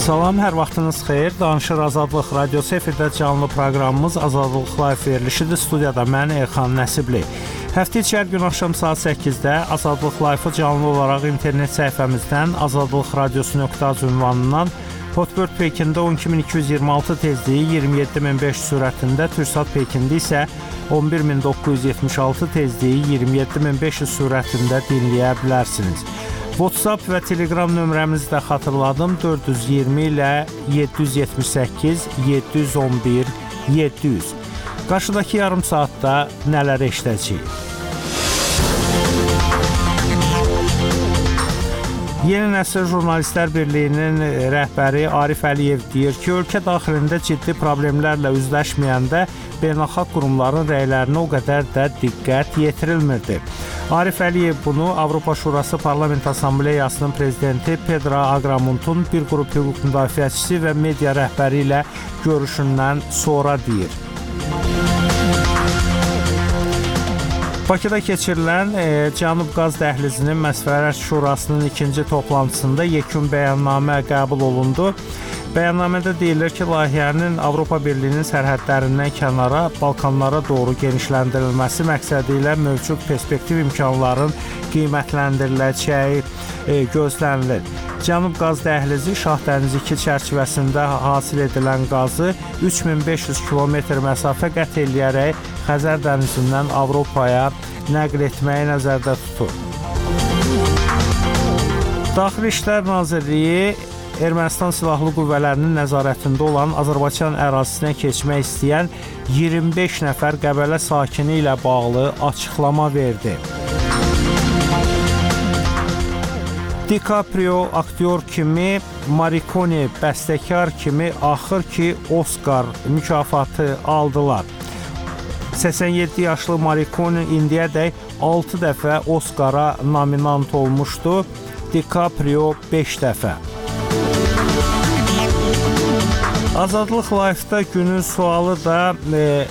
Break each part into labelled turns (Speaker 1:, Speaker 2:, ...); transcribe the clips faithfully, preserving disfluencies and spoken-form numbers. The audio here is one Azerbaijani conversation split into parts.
Speaker 1: Salam, hər vaxtınız xeyir. Danışır Azadlıq Radiosu efirdə canlı proqramımız Azadlıq Live verilişidir. Studiyada mən Elxan Nəsibli. Həftə içi hər gün axşam saat səkkizdə Azadlıq Live-ı canlı olaraq internet səhifəmizdən azadlıq radiosu nöqtə az ünvanından Hotbird Pekində on iki min iki yüz iyirmi altı tezliyi iyirmi yeddi min beş yüz sürətində, Türksat Pekində isə on bir min doqquz yüz yetmiş altı tezliyi iyirmi yeddi min beş yüz sürətində dinləyə bilərsiniz. WhatsApp və Telegram nömrəmizi də xatırladım. dörd yüz iyirmi ilə yeddi yüz yetmiş səkkiz yeddi yüz on bir yeddi yüz. Qarşıdakı yarım saatda nələr eşidəcəyik? Yeni Nəsil Jurnalistlər Birliyinin rəhbəri Arif Əliyev deyir ki, ölkə daxilində ciddi problemlərlə üzləşməyəndə beynəlxalq qurumların rəylərinə o qədər də diqqət yetirilmirdi. Arif Əliyev bunu Avropa Şurası Parlament Assambleyasının prezidenti Pedro Agramuntun bir qrup hüquq müdafiəçisi və media rəhbəri ilə görüşündən sonra deyir. Bakıda keçirilən e, Cənub Qaz Dəhlizinin Məsləhət Şurasının ikinci toplantısında yekun bəyannamə qəbul olundu. Bəyannamədə deyilir ki, layihənin Avropa Birliyinin sərhədlərindən kənara Balkanlara doğru genişləndirilməsi məqsədi ilə mövcud perspektiv imkanların qiymətləndiriləcəyi e, gözlənilir. Cənub Qaz Dəhlizi Şah Dənizi iki çərçivəsində hasil edilən qazı üç min beş yüz kilometr məsafə qət eləyərək Xəzər dənizindən Avropaya nəql etməyi nəzərdə tutur. Daxili İşlər Nazirliyi Ermənistan Silahlı Qüvvələrinin nəzarətində olan Azərbaycan ərazisinə keçmək istəyən iyirmi beş nəfər Qəbələ sakini ilə bağlı açıqlama verdi. DiCaprio aktyor kimi, Morricone bəstəkar kimi axır ki Oscar mükafatı aldılar. səksən yeddi yaşlı Morricone indiyədək altı dəfə Oscara nominant olmuşdu, DiCaprio beş dəfə. Azadlıq Live-da günün sualı da e,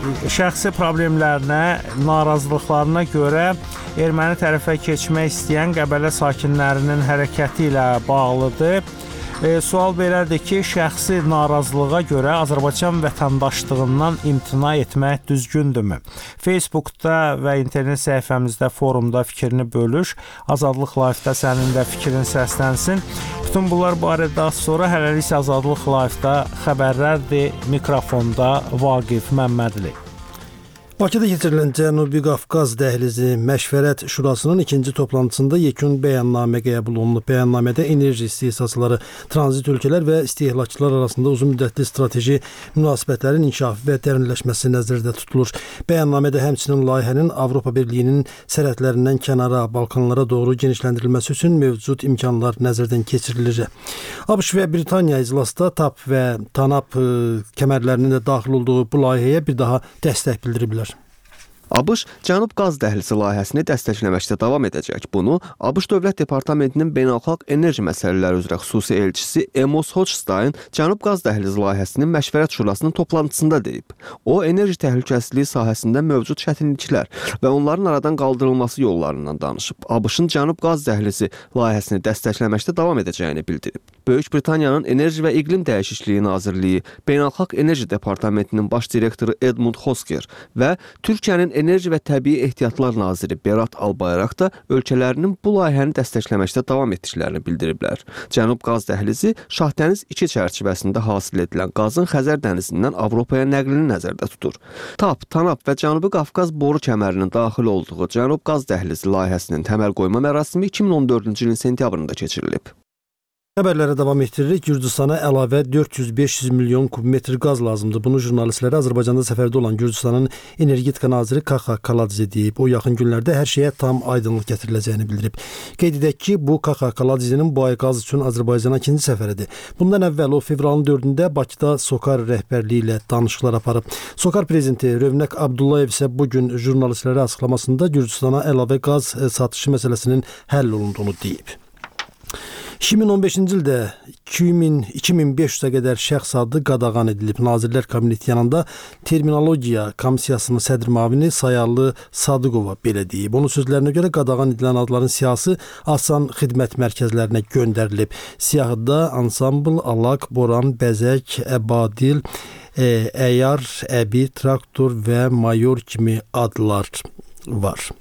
Speaker 1: şəxsi problemlərinə, narazılıqlarına görə erməni tərəfə keçmək istəyən Qəbələ sakinlərinin hərəkəti ilə bağlıdır. E, sual belədir ki, şəxsi narazılığa görə Azərbaycan vətəndaşlığından imtina etmək düzgündürmü? Facebookda və internet səhifəmizdə, forumda fikrini bölüş. Azadlıq Live-da sənin də fikrin səslənsin. Bütün bunlar barədə az sonra hələlik Azadlıq Live-da xəbərlərdir. Mikrofonda Vaqif Məmmədli.
Speaker 2: Bakıda keçirilən Cənubi Qafqaz Dəhlizi Məşvərət Şurasının ikinci toplantısında yekun bəyannamə qəbul olunub. Bəyannamədə enerji istehsalçıları, tranzit ölkələr və istehlakçılar arasında uzun müddətli strateji münasibətlərin inkişafı və dərinləşməsi nəzərdə tutulur. Bəyannamədə həmçinin layihənin Avropa Birliyinin sərhədlərindən kənara, Balkanlara doğru genişləndirilməsi üçün mövcud imkanlar nəzərdən keçirilir. ABŞ və Britaniya iclasda TAP və TANAP kəmərlərinin də daxil olduğu bu layihəyə bir daha dəstək bildiriblər.
Speaker 3: ABŞ Cənub Qaz Dəhlizi layihəsini dəstəkləməkdə davam edəcək. Bunu ABŞ Dövlət Departamentinin Beynəlxalq Enerji Məsələləri üzrə xüsusi elçisi Amos Hochstein Cənub Qaz Dəhlizi layihəsinin Məşvərət Şurasının toplantısında deyib. O, enerji təhlükəsizliyi sahəsində mövcud çətinliklər və onların aradan qaldırılması yollarından danışıb. ABŞ-ın Cənub Qaz Dəhlizi layihəsini dəstəkləməkdə davam edəcəyini bildirib. Böyük Britaniyanın Enerji və İqlim Dəyişikliyi Nazirliyi, Beynəlxalq Enerji Departamentinin baş direktoru Edmund Hosker və Türkiyənin Enerji və Təbii Ehtiyatlar naziri Berat Albayrak da ölkələrinin bu layihəni dəstəkləməkdə davam etdiklərini bildiriblər. Cənub Qaz Dəhlizi Şah Dəniz iki çərçivəsində hasil edilən qazın Xəzər dənizindən Avropaya nəqlini nəzərdə tutur. TAP, TANAP və Cənubi Qafqaz boru kəmərinin daxil olduğu Cənub Qaz Dəhlizi layihəsinin təməl qoyma mərasimi iki min on dördüncü ilin sentyabrında keçirilib.
Speaker 2: Xəbərlərə davam etdiririk. Gürcüstana əlavə dörd yüz beş yüz milyon kubmetr qaz lazımdır. Bunu jurnalistlərə Azərbaycanda səfərdə olan Gürcüstanın energetika naziri Kaxa Kaladze deyib. O, yaxın günlərdə hər şeyə tam aydınlıq gətiriləcəyini bildirib. Qeyd edək ki, bu Kaxa Kaladzenin bu ay qaz üçün Azərbaycana ikinci səfəridir. Bundan əvvəl o, fevralın dördündə Bakıda SOCAR rəhbərliyi ilə danışıqlar aparıb. SOCAR prezidenti Rövnək Abdullayev isə bugün jurnalistlərə açıqlamasında Gürcüstana əlavə qaz satışı məsələsinin həll olunduğunu deyib. iki min on beşinci ildə iki min beş yüzə qədər şəxs adı qadağan edilib. Nazirlər Kabineti yanında Terminologiya Komissiyasının sədr müavini Sayarlı Sadıqova belə deyib. Onun sözlərinə görə qadağan edilən adların siyahısı asan xidmət mərkəzlərinə göndərilib. Siyahıda ansambl, alaq, boran, bəzək, əbadil, əyar, əbi, traktor və mayor kimi adlar var.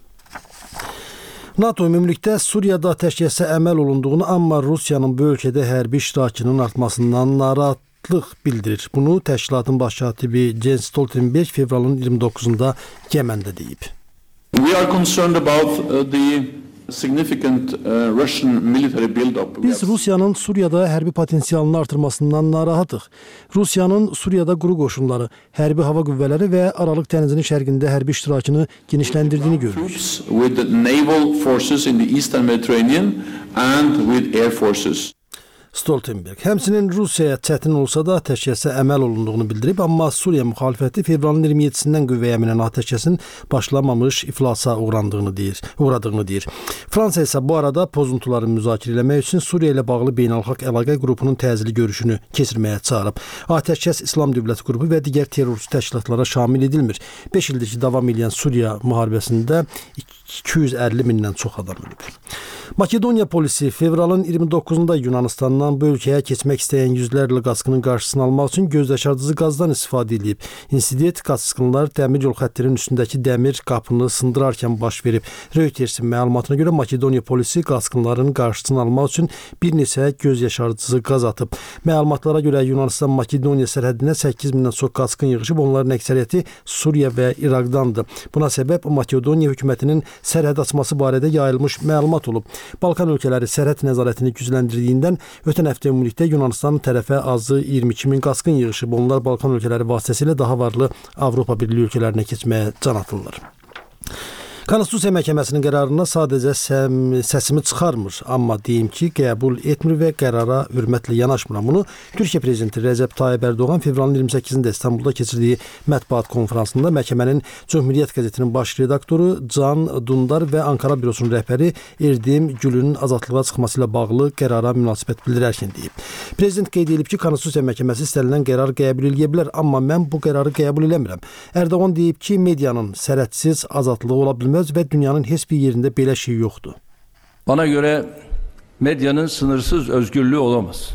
Speaker 2: NATO ümumilikdə Suriyada atəşkəsə əməl olunduğunu, amma Rusiyanın bu ölkədə hərbi iştirakının artmasından narahatlıq bildirir. Bunu təşkilatın baş katibi Jens Stoltenberg fevralın iyirmi doqquzunda Yeməndə deyib.
Speaker 4: We are concerned about uh, the significant uh, Russian military build-up.
Speaker 2: Biz Rusiyanın Suriyada hərbi potensialını artırmasından narahatıq. Rusiyanın Suriyada quru qoşunları, hərbi hava qüvvələri və Aralıq dənizinin şərqində hərbi iştirakını genişləndirdiyini görürük.
Speaker 4: With the naval forces in the Eastern Mediterranean and with air forces.
Speaker 2: Stoltenberg həmçinin Rusiyaya çətin olsa da atəşkəsə əməl olunduğunu bildirib, amma Suriya müxalifəti fevralın iyirmi yeddisindən qüvvəyə minən atəşkəsin başlamamış iflasa uğrandığını deyir, uğradığını deyir. Fransa isə bu arada pozuntuları müzakirə etmək üçün Suriya ilə bağlı beynəlxalq əlaqə qrupunun təcili görüşünü keçirməyə çağırıb. Atəşkəs İslam Dövləti qrupu və digər terrorçu təşkilatlara şamil edilmir. beş ildir ki, davam edən Suriya müharibəsində iki yüz əlli mindən çox adam ölüb. Makedoniya polisi fevralın iyirmi doqquzunda Yunanistandan bu ölkəyə keçmək istəyən yüzlərlə qaçqının qarşısını almaq üçün gözyaşardıcı qazdan istifadə edib. İnsident qaçqınlar dəmir yol xəttinin üstündəki dəmir qapını sındırarkən baş verib. Reutersin məlumatına görə Makedoniya polisi qaçqınların qarşısını almaq üçün bir neçə gözyaşardıcı qaz atıb. Məlumatlara görə Yunanistan-Makedoniya sərhədinə səkkiz mindən çox qaçqın yığışıb, onların əksəriyyəti Suriya və İraqdandır. Buna səbəb Makedoniya hökumətinin sərhəd açması barədə yayılmış məlumat olub. Balkan ölkələri sərhəd nəzarətini gücləndirdiyindən ötən həftə ümumilikdə Yunanistanın tərəfə azı iyirmi iki min qaçqın yığışıb. Onlar Balkan ölkələri vasitəsilə daha varlı Avropa Birliyi ölkələrinə keçməyə can atırlar. Konstitusiya Məhkəməsinin qərarına sadəcə səsimi çıxarmır, amma deyim ki, qəbul etmir və qərara hörmətlə yanaşmıram. Bunu Türkiyə prezidenti Rəcəb Tayyib Ərdoğan fevralın iyirmi səkkizində İstanbulda keçirdiyi mətbuat konfransında məhkəmənin Cümhuriyyət qəzetinin baş redaktoru Can Dundar və Ankara bürosunun rəhbəri Erdim Gülünün azadlığa çıxması ilə bağlı qərara münasibət bildirərkən deyib. Prezident qeyd edib ki, Konstitusiya Məhkəməsi istənilən qərar qəbul edə bilər, amma mən bu qərarı qəbul eləmirəm. Ərdoğan deyib ki, medianın sərhədsiz azadlığı ola bilməz və dünyanın heç bir yerində belə şey yoxdur.
Speaker 5: Bana göre medyanın sınırsız özgürlüğü olamaz.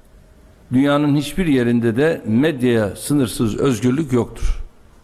Speaker 5: Dünyanın hiçbir yerinde de medyaya sınırsız özgürlük yoktur.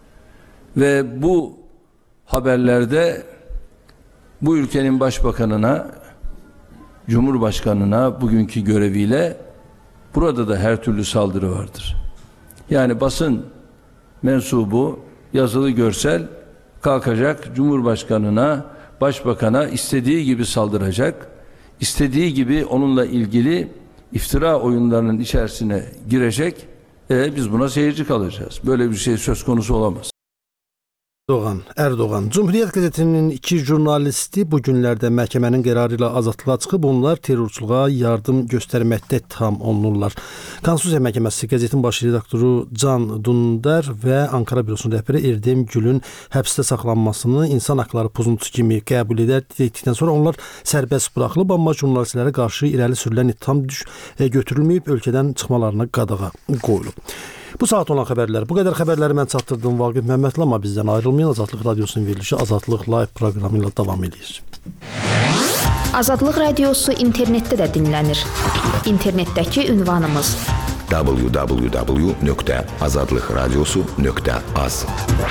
Speaker 5: Ve bu haberlerde bu ülkenin başbakanına, Cumhurbaşkanına bugünkü göreviyle burada da her türlü saldırı vardır. Yani basın mensubu, yazılı görsel kalkacak Cumhurbaşkanına, Başbakan'a istediği gibi saldıracak, istediği gibi onunla ilgili iftira oyunlarının içerisine girecek. E, biz buna seyirci kalacağız. Böyle bir şey söz konusu olamaz.
Speaker 2: Erdoğan, Erdoğan. Cümhuriyyət qəzetinin iki jurnalisti bu günlərdə məhkəmənin qərarı ilə azadlığa çıxıb, onlar terrorçuluğa yardım göstərməkdə ittiham olunurlar. Konstitusiya Məhkəməsi qəzetin baş redaktoru Can Dundar və Ankara bürosunun rəhbəri Erdim Gülün həbsdə saxlanmasını insan haqları pozuntusu kimi qəbul edildikdən sonra onlar sərbəst buraxılıb, amma jurnalistlərə qarşı irəli sürülən ittiham düş götürülməyib, ölkədən çıxmalarına qadağa qoyulub. Bu saat olan xəbərlər. Bu qədər xəbərləri mən çatdırdım. Vaqif Məmmədli, amma bizdən ayrılmayın. Azadlıq Radiosunun verilişi Azadlıq Live proqramı ilə davam edir.
Speaker 6: Azadlıq Radiosu internetdə də dinlənir. İnternetdəki ünvanımız
Speaker 7: w w w nöqtə azadlıq radiosu nöqtə az.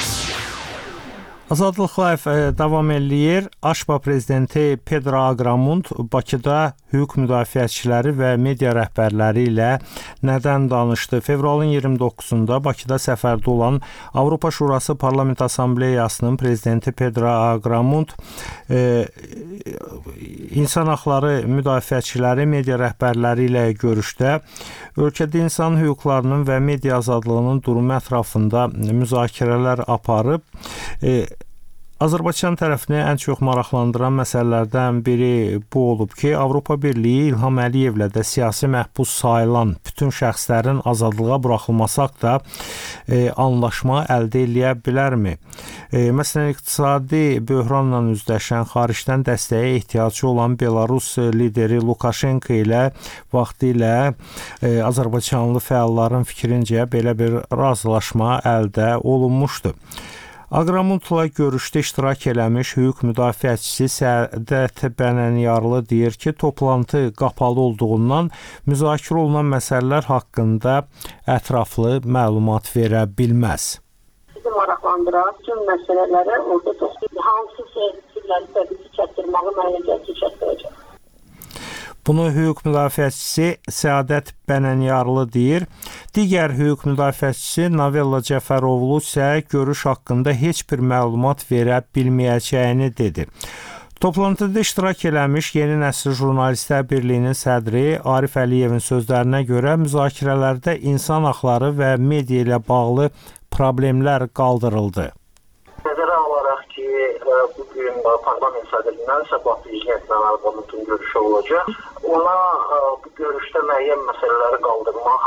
Speaker 1: Azadlıq Live davam eləyir. Aşpa prezidenti Pedro Agramunt Bakıda hüquq müdafiəçiləri və media rəhbərləri ilə nədən danışdı? Fevralın iyirmi doqquzunda Bakıda səfərdə olan Avropa Şurası Parlament Assambleyasının prezidenti Pedro Agramunt e, insan haqları müdafiəçiləri, media rəhbərləri ilə görüşdə ölkədə insan hüquqlarının və media azadlığının durumu ətrafında müzakirələr aparıb. E, Azərbaycan tərəfini ən çox maraqlandıran məsələlərdən biri bu olub ki, Avropa Birliyi İlham Əliyevlə də siyasi məhbus sayılan bütün şəxslərin azadlığa buraxılması haqqında e, anlaşma əldə edə bilərmi? E, məsələn, iqtisadi böhranla üzləşən, xaricdən dəstəyə ehtiyacı olan Belarus lideri Lukashenko ilə vaxtilə e, Azərbaycanlı fəalların fikrincə belə bir razılaşma əldə olunmuşdu. Aqramundla görüşdə iştirak eləmiş hüquq müdafiəçisi Səadət Bənənyarlı deyir ki, toplantı qapalı olduğundan müzakirə olunan məsələlər haqqında ətraflı məlumat verə bilməz.
Speaker 8: Bizi maraqlandıran tüm məsələlərə orada çox hansı səhvləri təbii ki, çatdırmağı müəyyən çatdıracaq.
Speaker 1: Bunu hüquq müdafiəçisi Səadət Bənənyarlı deyir. Digər hüquq müdafiəçisi Novella Cəfərovlu isə görüş haqqında heç bir məlumat verə bilməyəcəyini dedi. Toplantıda iştirak eləmiş Yeni Nəsil Jurnalistlər Birliyinin sədri Arif Əliyevin sözlərinə görə müzakirələrdə insan haqları və media ilə bağlı problemlər qaldırıldı.
Speaker 9: Nəzərə alaraq ki, bugün parlament sədrindən Sabah prezidentlə Aqramundun görüşü olacaq. Ona bu görüşdə müəyyən məsələləri qaldırmaq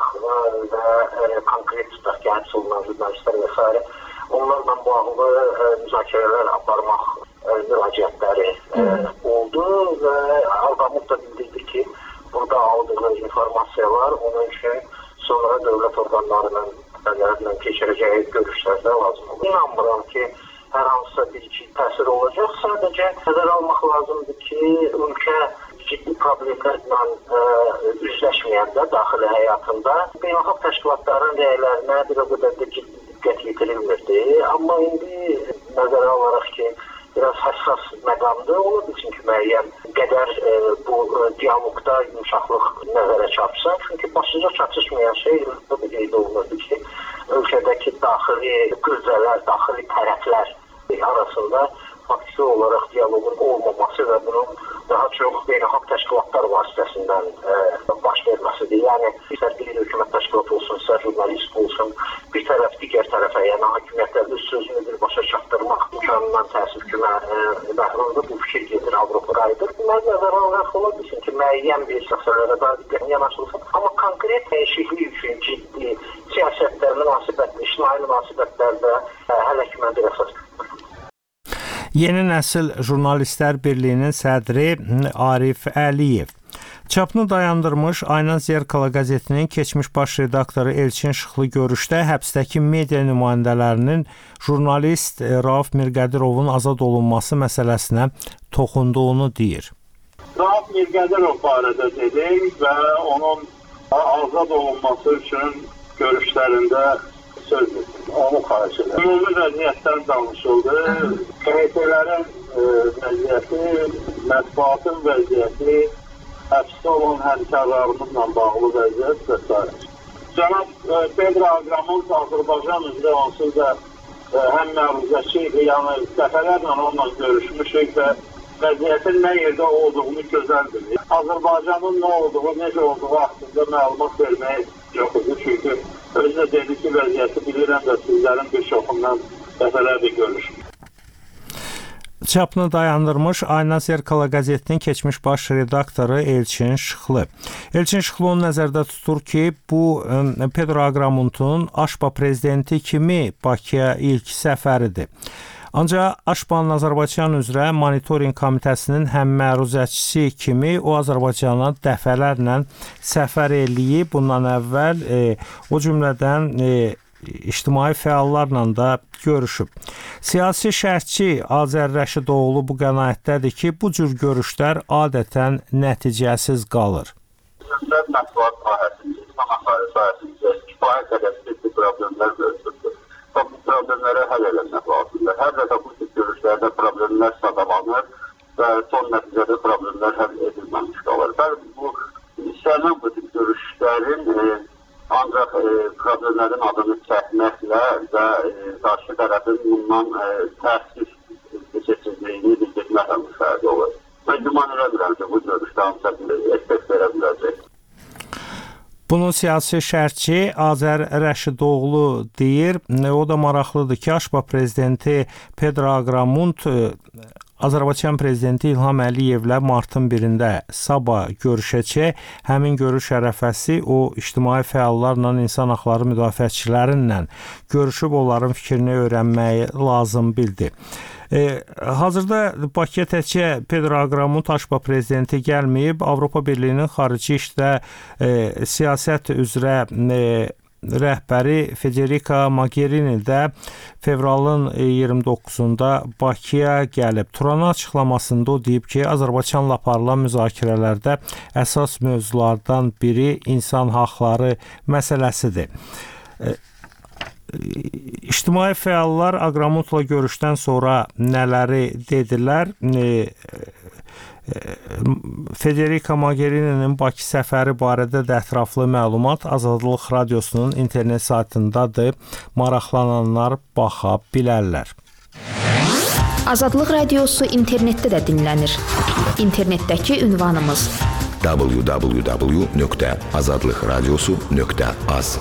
Speaker 9: və konkret tutaq ki, həbs olunan jurnalistlər və s. onlarla bağlı müzakirələr aparmaq müraciətləri oldu və Aqramund da bildirdi ki, burada aldığı informasiyalar onun üçün sonra dövlət orqanlarının fəaliyyətlə keçirəcəyi görüşlərdə lazım olur. İnanmıram ki, hər hansısa bir-iki təsir olacaq. Sadəcə nəzərə almaq lazımdır ki, ölkə ciddi problemlərlə üzləşməyəndə daxili həyatında beynəlxalq təşkilatların rəylərinə bir o qədər də ciddi diqqət yetirilmirdi. Amma indi nəzərə alaraq ki, biraz həssas məqamda ola bilsin ki, müəyyən qədər e, bu e, dialoqda yumuşaqlıq nəzərə çarpsa. Çünki başlıca çatışmayan şey bu qeyd olunurdu ki, ölkədəki daxili qüvvələr, daxili tərəflər arasında faktiki olaraq dialoqun olmaması və bunun daha çox beynəlxalq təşkilatlar vasitəsindən e, baş verməsidir. Yəni, istər bir hökumət təşkilatı olsun, istər jurnalist olsun, bir tərəf digər tərəfə, yəni hakimiyyətlər öz sözünü birbaşa çatdırmaq imkanından təəssüf ki, məhrumda bu fikir gedir, Avropa qayıdır. Bunlar nəzərə alaraq ola bilsin ki, müəyyən bir şəxsələrə daha diqqətin yanaşılsın. Amma konkret dəyişiklik üçün ciddi siyasətlər, münasibətlər, ictimai münasibətlərdə hələ ki mən bir əsas
Speaker 1: Yeni Nəsil Jurnalistlər Birliyinin sədri Arif Əliyev. Çapını dayandırmış Ayna Zerkala qəzetinin keçmiş baş redaktoru Elçin Şıxlı görüşdə həbsdəki media nümayəndələrinin jurnalist Rauf Mirqədirovun azad olunması məsələsinə toxunduğunu deyir.
Speaker 10: Rauf Mirqədirov barədə dedim və onun azad olunması üçün görüşlərində söz etdim. Onu xahiş edir. Ümumi vəziyyətdən danışıldı. K H T-lərin vəziyyəti, mətbuatın vəziyyəti, həbsdə olan həmkarlarımızla bağlı vəziyyət və s. Cənab Pedro Aqramund Azərbaycan üzrə onsuz da həm məruzəçi, yəni dəfələrlə onunla görüşmüşük və vəziyyətin nə yerdə olduğunu gözəldir. Azərbaycanın nə olduğu, necə olduğu haqqında məlumat verməyə yoxdur. Çünki özü dedi ki, vəziyyəti bilirəm və sizlərin bir çoxundan dəfələrlə görüşmüşük.
Speaker 1: Çapını dayandırmış Ayna Zerkala qəzetinin keçmiş baş redaktoru Elçin Şıxlı. Elçin Şıxlı onu nəzərdə tutur ki, bu Pedro Aqramundun Aşpa prezidenti kimi Bakıya ilk səfəridir. Ancaq Aşpanın Azərbaycan üzrə monitorinq komitəsinin həm məruzəçisi kimi o Azərbaycana dəfələrlə səfər eləyib. Bundan əvvəl e, o cümlədən e, ictimai fəallarla da görüşüb. Siyasi şərhçi Azər Rəşidoğlu bu qənaətdədir ki, bu cür görüşlər adətən nəticəsiz qalır.
Speaker 10: Mətbuat sahəsində, insan haqları sahəsində kifayət qədər ciddi problemlər görülür. Bu problemlərə həll eləmək lazımdır. Hər dəfə bu tip görüşlərdə problemlər sadalanır və son nəticədə problemlər həll edilməmiş qalır. Bəli, bu istənilən bu tip görüşlərin e, ancaq e, problemlərin adını çəkməklə və e, qarşı tərəfin bundan e, təəssüf seçilməyini bildirməklə müşahidə olur. Mən güman eləmirəm ki, bu görüşdə hansısa bir effekt verə biləcək.
Speaker 1: Bunu siyasi şərhçi Azər Rəşidoğlu deyir. O da maraqlıdır ki, Aşpa prezidenti Pedro Agramunt Azərbaycan prezidenti İlham Əliyevlə martın birində sabah görüşəcək. Həmin görüş ərəfəsi o ictimai fəallarla, insan haqları müdafiəçilərinlə görüşüb onların fikrini öyrənməyi lazım bildi. E, hazırda Bakıya təkcə Pedro Agramunt Aşpa prezidenti gəlməyib. Avropa Birliyinin xarici işdə e, siyasət üzrə e, rəhbəri Federica Mogherini də fevralın iyirmi doqquzunda Bakıya gəlib. Turanın açıqlamasında o deyib ki, Azərbaycanla aparılan müzakirələrdə əsas mövzulardan biri insan haqları məsələsidir. İctimai fəallar Agramuntla görüşdən sonra nələri dedilər? Federica Mogherininin Bakı səfəri barədə də ətraflı məlumat Azadlıq Radiosunun internet saytındadır. Maraqlananlar baxa bilərlər.
Speaker 6: Azadlıq Radiosu internetdə də dinlənir. İnternetdəki ünvanımız
Speaker 7: w w w nöqtə azadlıqradiosu nöqtə az.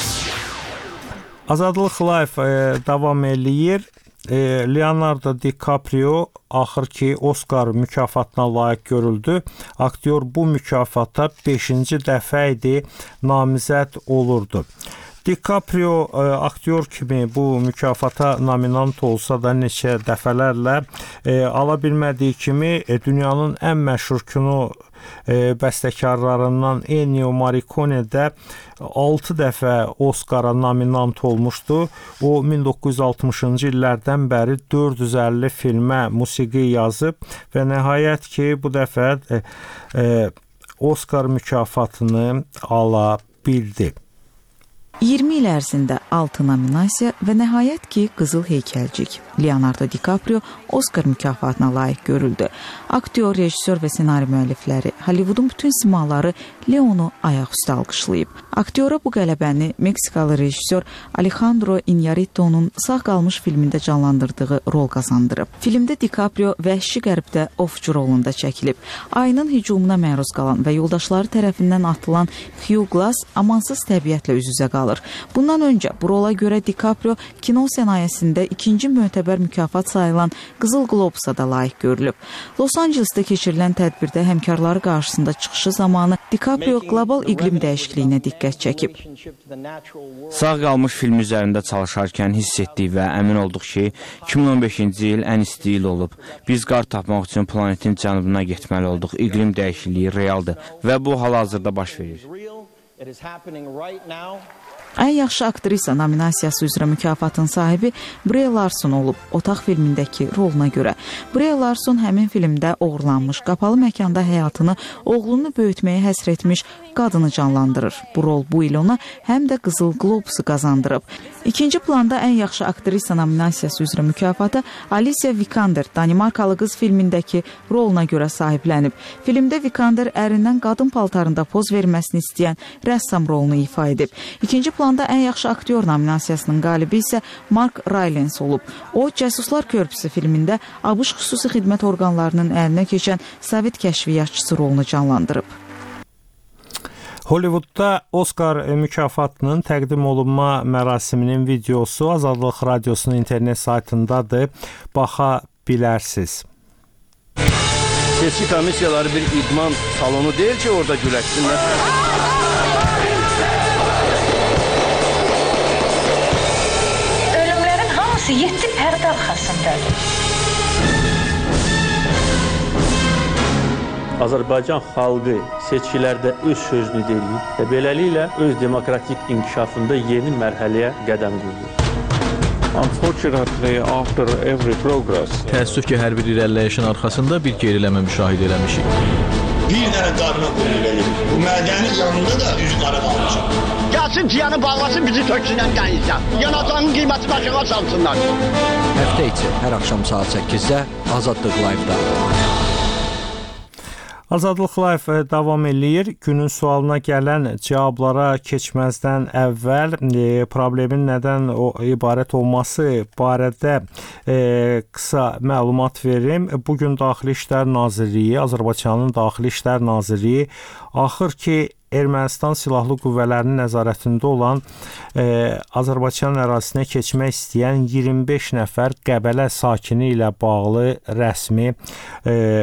Speaker 1: Azadlıq Live e, davam eləyir. E, Leonardo DiCaprio axır ki Oscar mükafatına layiq görüldü. Aktyor bu mükafata beşinci dəfə idi namizəd olurdu. DiCaprio e, aktyor kimi bu mükafata nominant olsa da neçə dəfələrlə e, ala bilmədiyi kimi e, dünyanın ən məşhur kino e, bəstəkarlarından Ennio Morricone də altı dəfə Oscara nominant olmuşdu. O min doqquz yüz altmışıncı illərdən bəri dörd yüz əlli filmə musiqi yazıb və nəhayət ki bu dəfə e, e, Oscar mükafatını ala bildi.
Speaker 11: iyirmi il ərzində altı nominasiya və nəhayət ki Qızıl heykəlcik. Leonardo DiCaprio Oscar mükafatına layiq görüldü. Aktyor, rejissor və ssenari müəllifləri, Hollywoodun bütün simaları Leonu ayaqüstə alqışlayıb. Aktyora bu qələbəni Meksikalı rejissor Alejandro Iñárritu'nun Sağ qalmış filmində canlandırdığı rol qazandırıb. Filmdə DiCaprio vəhşi qərbdə ovçu rolunda çəkilib. Ayının hücumuna məruz qalan və yoldaşları tərəfindən atılan Hugh Glass amansız təbiətlə üz-üzə qalır. Bundan öncə bu rola görə DiCaprio kino sənayesində ikinci mötəbər mükafat sayılan Qızıl Globusa da layiq görülüb. Los Angelesdə keçirilən tədbirdə həmkarları qarşısında çıxışı zamanı DiCaprio qlobal iqlim dəyişikliyinə diqqət çəkib.
Speaker 12: Sağ qalmış film üzərində çalışarkən hiss etdik və əmin olduq ki, iki min on beşinci il ən isti il olub. Biz qar tapmaq üçün planetin cənubuna getməli olduq. İqlim dəyişikliyi realdır və bu hal-hazırda baş verir.
Speaker 11: Ən yaxşı aktrisa nominasiyası üzrə mükafatın sahibi Brie Larson olub, Otaq filmindəki roluna görə. Brie Larson həmin filmdə oğurlanmış, qapalı məkanda həyatını oğlunu böyütməyə həsr etmiş qadını canlandırır. Bu rol bu il ona həm də Qızıl Globusu qazandırıb. İkinci planda ən yaxşı aktrisa nominasiyası üzrə mükafata Alicia Vikander Danimarkalı qız filmindəki roluna görə sahiblənib. Filmdə Vikander ərindən qadın paltarında poz verməsini istəyən rəssam rolunu ifa edib. İkinci planda ən yaxşı aktyor nominasiyasının qalibi isə Mark Rylance olub. O, Cəsuslar Körpüsü filmində ABŞ xüsusi xidmət orqanlarının əlinə keçən Sovet kəşfiyyatçısı rolunu canlandırıb.
Speaker 1: Hollywoodda Oscar mükafatının təqdim olunma mərasiminin videosu Azadlıq Radiosunun internet saytındadır. Baxa bilərsiniz.
Speaker 5: Seçki komissiyaları bir idman salonu deyil ki, orada güləşsinlər.
Speaker 13: Ölümlərin hamısı yeddi pərdə arxasındadır.
Speaker 14: Azərbaycan xalqı seçkilərdə öz sözünü deyir və beləliklə öz demokratik inkişafında yeni mərhələyə qədəm qoyur.
Speaker 15: Unfortunately, after every progress, təəssüf ki, hər bir irəliləyişin arxasında bir geriləmə müşahidə eləmişik.
Speaker 16: Bir dənə qadına qulluq edir. Bu mədənin yanında da üz qara qalmışıq.
Speaker 17: Gəlsin ciyanı bağlasın, bizi töksünən dənizdən. Yanacağın qiyməti başına salsınlar.
Speaker 18: Həftə içi hər axşam saat səkkizdə Azadlıq Live-da.
Speaker 1: Azadlıq Live davam eləyir. Günün sualına gələn cavablara keçməzdən əvvəl e, problemin nədən o, ibarət olması barədə e, qısa məlumat verim. Bugün Daxili İşlər Nazirliyi, Azərbaycanın Daxili İşlər Nazirliyi axır ki Ermənistan silahlı qüvvələrinin nəzarətində olan e, Azərbaycan ərazisinə keçmək istəyən iyirmi beş nəfər Qəbələ sakini ilə bağlı rəsmi e,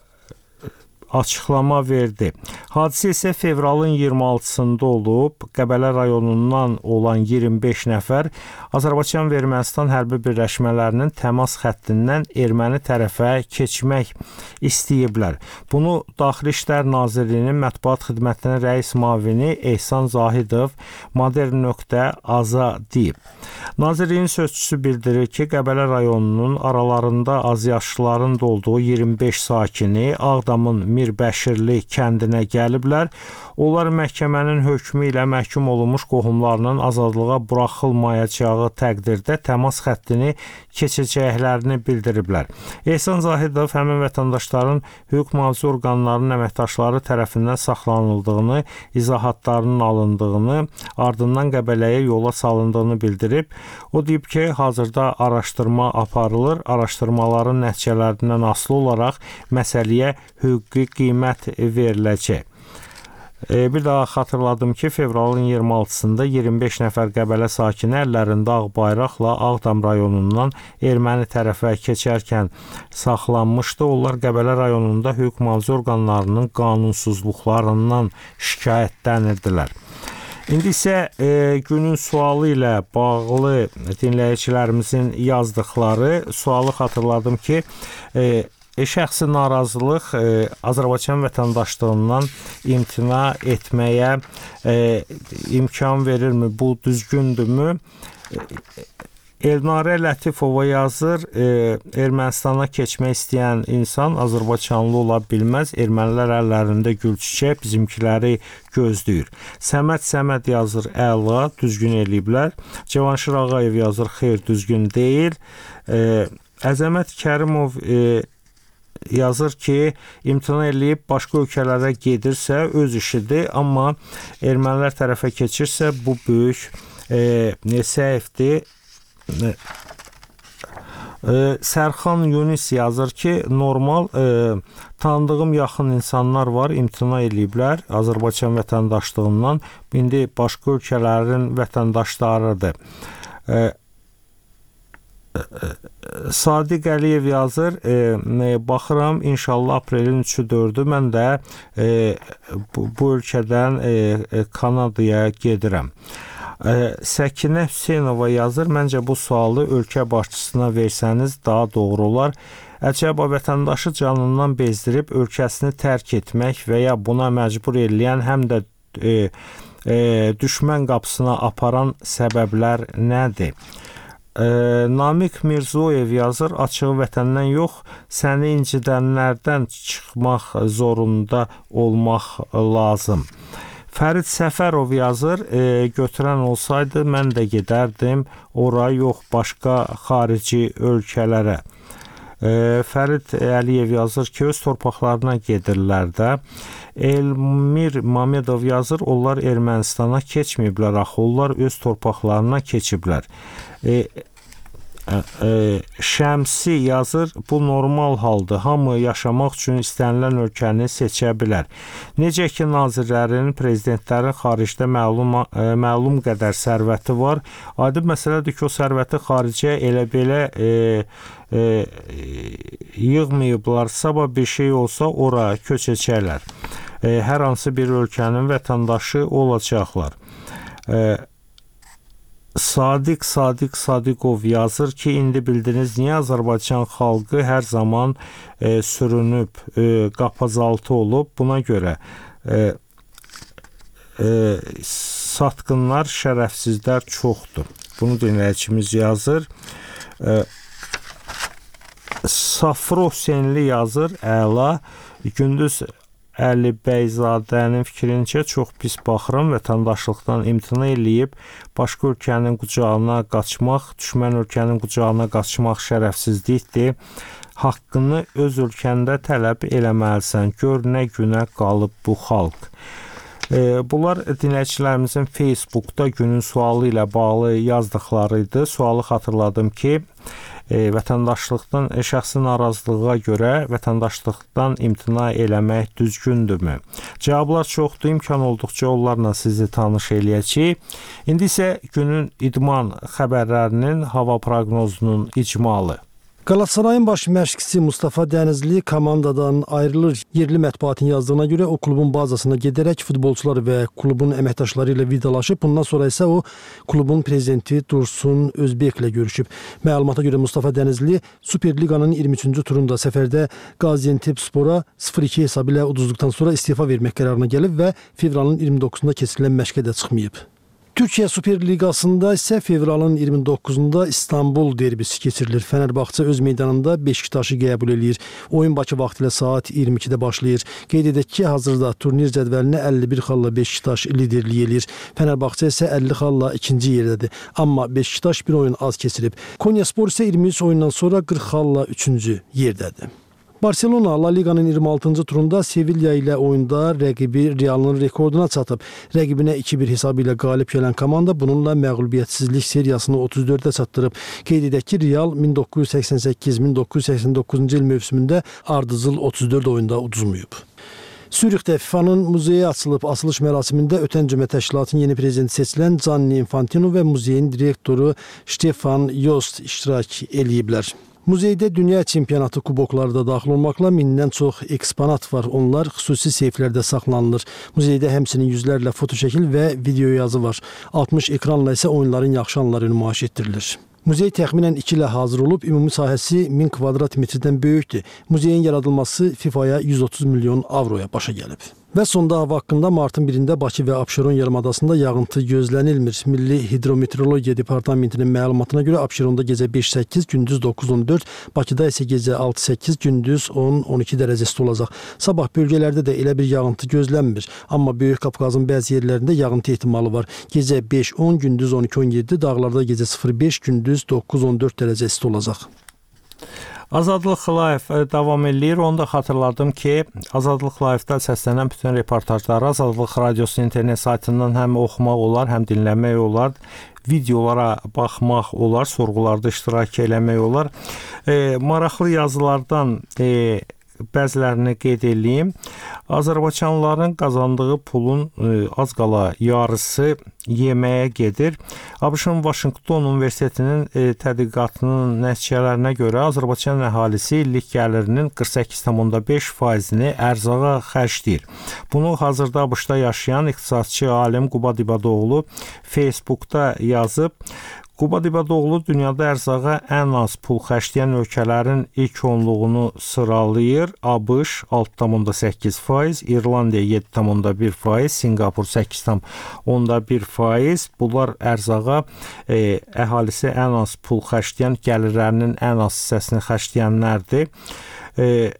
Speaker 1: açıqlama verdi. Hadisə isə fevralın iyirmi altısında olub. Qəbələ rayonundan olan iyirmi beş nəfər Azərbaycan və Ermənistan hərbi birləşmələrinin təmas xəttindən erməni tərəfə keçmək istəyiblər. Bunu Daxili İşlər Nazirliyinin mətbuat xidmətinin rəis müavini Ehsan Zahidov modern.az-a deyib. Nazirliyin sözçüsü bildirir ki, Qəbələ rayonunun aralarında azyaşlıların da olduğu iyirmi beş sakini Ağdamın Mirbəşirli kəndinə gəliblər. Onlar məhkəmənin hökmü ilə məhkum olunmuş qohumlarının azadlığa buraxılmayacağı təqdirdə təmas xəttini keçəcəklərini bildiriblər. Ehsan Zahidov həmin vətəndaşların hüquq mühafizə orqanlarının əməkdaşları tərəfindən saxlanıldığını, izahatlarının alındığını, ardından Qəbələyə yola salındığını bildirib. O deyib ki, hazırda araşdırma aparılır. Araşdırmaların nəticələrindən asılı olaraq məsələyə hüquqi qiymət veriləcək. Bir daha xatırladım ki, fevralın iyirmi altısında iyirmi beş nəfər Qəbələ sakini əllərində ağ bayraqla Ağdam rayonundan erməni tərəfə keçərkən saxlanmışdı. Onlar Qəbələ rayonunda hüquq mühafizə orqanlarının qanunsuzluqlarından şikayətlənirdilər. İndi isə e, günün sualı ilə bağlı dinləyicilərimizin yazdıqları sualı xatırladım ki, e, şəxsi narazılıq e, Azərbaycan vətəndaşlığından imtina etməyə e, imkan verirmi? Bu düzgündürmü? Elnarə Lətifova yazır, e, Ermənistana keçmək istəyən insan Azərbaycanlı ola bilməz. Ermənilər əllərində gül çiçək bizimkiləri gözləyir. Səməd Səməd yazır, əla, düzgün eləyiblər. Cavanşir Ağayev yazır, xeyr, düzgün deyil. E, Əzəmət Kərimov e, yazır ki, imtina eləyib başqa ölkələrə gedirsə öz işidir, amma ermənilər tərəfə keçirsə bu böyük e, səhvdir. E, Sərxan Yunis yazır ki, normal e, tanıdığım yaxın insanlar var, imtina eləyiblər Azərbaycan vətəndaşlığından, indi başqa ölkələrin vətəndaşlarıdır. E, Sadiq Əliyev yazır, e, baxıram inşallah aprelin üçü dördü mən də e, bu, bu ölkədən e, Kanadaya gedirəm. E, Səkinə Hüseynova yazır, məncə bu sualı ölkə başçısına versəniz daha doğru olar. Əcəba vətəndaşı canından bezdirib ölkəsini tərk etmək və ya buna məcbur eləyən həm də e, e, düşmən qapısına aparan səbəblər nədir? E, Namiq Mirzoyev yazır, açığı vətəndən yox, səni incidənlərdən çıxmaq zorunda olmaq lazım. Fərid Səfərov yazır, e, götürən olsaydı mən də gedərdim ora, yox başqa xarici ölkələrə. E, Fərid Əliyev yazır ki, öz torpaqlarına gedirlər də. Elmir Mamedov yazır, onlar Ermənistana keçməyiblər, axı onlar öz torpaqlarına keçiblər. E, e, Şəmsi yazır, bu normal haldır, hamı yaşamaq üçün istənilən ölkəni seçə bilər. Necə ki, nazirlərin, prezidentlərin xaricdə məlum, e, məlum qədər sərvəti var, aydın məsələdir ki, o sərvəti xaricə elə belə e, e, yığmayıblar, sabah bir şey olsa ora köçəcəklər. E, hər hansı bir ölkənin vətəndaşı olacaqlar. E, Sadiq Sadiq Sadiqov yazır ki, indi bildiniz niyə Azərbaycan xalqı hər zaman e, sürünüb, e, qapazaltı olub. Buna görə e, e, satqınlar, şərəfsizlər çoxdur. Bunu dinləyicimiz yazır. E, Safro Hüseynli yazır, əla. Gündüz Əli Bəyzadənin fikrincə çox pis baxıram, vətəndaşlıqdan imtina eləyib başqa ölkənin qucağına qaçmaq, düşmən ölkənin qucağına qaçmaq şərəfsizlikdir. Haqqını öz ölkəndə tələb eləməlisən. Gör nə günə qalıb bu xalq. Bunlar dinləyicilərimizin Facebookda günün sualı ilə bağlı yazdıqları idi. Sualı xatırladım ki, vətəndaşlıqdan şəxsi narazılığa görə vətəndaşlıqdan imtina eləmək düzgündürmü? Cavablar çoxdur, imkan olduqca onlarla sizi tanış eləyəcəyik. İndi isə günün idman xəbərlərinin hava proqnozunun icmalı.
Speaker 2: Qalatasarayın baş məşqçisi Mustafa Dənizli komandadan ayrılır. Yerli mətbuatın yazdığına görə o klubun bazasına gedərək futbolçular və klubun əməkdaşları ilə vidalaşıb. Bundan sonra isə o klubun prezidenti Dursun Özbeklə görüşüb. Məlumata görə Mustafa Dənizli Superliqanın iyirmi üçüncü turunda səfərdə Qaziantepspora sıfır iki hesabı ilə uduzduqdan sonra istefa vermək qərarına gəlib və fevralın iyirmi doqquzunda keçirilən məşqə də çıxmayıb. Türkiyə Superliqasında isə fevralın iyirmi doqquzunda İstanbul derbisi keçirilir. Fənərbağça öz meydanında Beşiktaşı qəbul eləyir. Oyun Bakı vaxtı ilə saat iyirmi ikidə başlayır. Qeyd edək ki, hazırda turnir cədvəlinə əlli bir xalla Beşiktaş liderlik eləyir. Fənərbağça isə əlli xalla ikinci yerdədir. Amma Beşiktaş bir oyun az keçirib. Konyaspor isə iyirmi üç oyundan sonra qırx xalla üçüncü yerdədir. Barcelona La Liqanın iyirmi altıncı turunda Sevilla ilə oyunda rəqibi Realın rekorduna çatıb. Rəqibinə iki bir hesabı ilə qalib gələn komanda bununla məğlubiyyətsizlik seriyasını otuz dördə çatdırıb. Qeyd edək ki, Real min doqquz yüz səksən səkkiz min doqquz yüz səksən doqquzuncu il mövsümündə ardıcıl otuz dörd oyunda uduzmayıb. Sürixdə FİFA-nın muzeyi açılıb. Açılış mərasimində ötən cümə təşkilatın yeni prezidenti seçilən Gianni Infantino və muzeyin direktoru Stefan Jost iştirak eləyiblər. Muzeydə dünya çempionatı kubokları da daxil olmaqla mindən çox eksponat var. Onlar xüsusi seyflərdə saxlanılır. Muzeydə həmçinin yüzlərlə fotoşəkil və video yazı var. altmış ekranla isə oyunların yaxşı anları nümayiş etdirilir. Muzey təxminən iki ilə hazır olub, ümumi sahəsi min kvadrat metrdən böyükdür. Muzeyin yaradılması FİFA-ya yüz otuz milyon avroya başa gəlib. Və sonda hava haqqında martın birində Bakı və Abşeron yarımadasında yağıntı gözlənilmir. Milli Hidrometeorologiya Departamentinin məlumatına görə Abşeronda gecə beş səkkiz, gündüz doqquz on dörd, Bakıda isə gecə altı səkkiz, gündüz on on iki dərəcə isti olacaq. Sabah bölgələrdə də elə bir yağıntı gözlənmir. Amma Böyük Qafqazın bəzi yerlərində yağıntı ehtimalı var. Gecə beş on, gündüz on iki on yeddi, dağlarda gecə sıfır beş, gündüz doqquz on dörd dərəcə isti olacaq.
Speaker 1: Azadlıq Live davam eləyir. Onu da xatırladım ki, Azadlıq Live-da səslənən bütün reportajları Azadlıq Radiosu internet saytından həm oxumaq olar, həm dinləmək olar, videolara baxmaq olar, sorğularda iştirak eləmək olar. E, maraqlı yazılardan e, bəzilərini qeyd edeyim. Azərbaycanlıların qazandığı pulun e, az qala yarısı yeməyə gedir. ABŞ-ın Vaşinqton Universitetinin e, tədqiqatının nəticələrinə görə Azərbaycan əhalisi illik gəlirinin qırx səkkiz tam beş faizini ərzağa xərcləyir. Bunu hazırda ABŞ-da yaşayan iqtisadçı alim Quba Dibadoğlu Facebookda yazıb. Quba Dibadoğlu dünyada ərzağa ən az pul xərcləyən ölkələrin ilk onluğunu sıralayır. ABŞ altı tam səkkiz faiz, İrlandiya yeddi tam bir faiz, Sinqapur səkkiz tam bir faiz. Bunlar ərzağa e, əhalisi ən az pul xərcləyən, gəlirlərinin ən az hissəsini xərcləyənlərdir. E,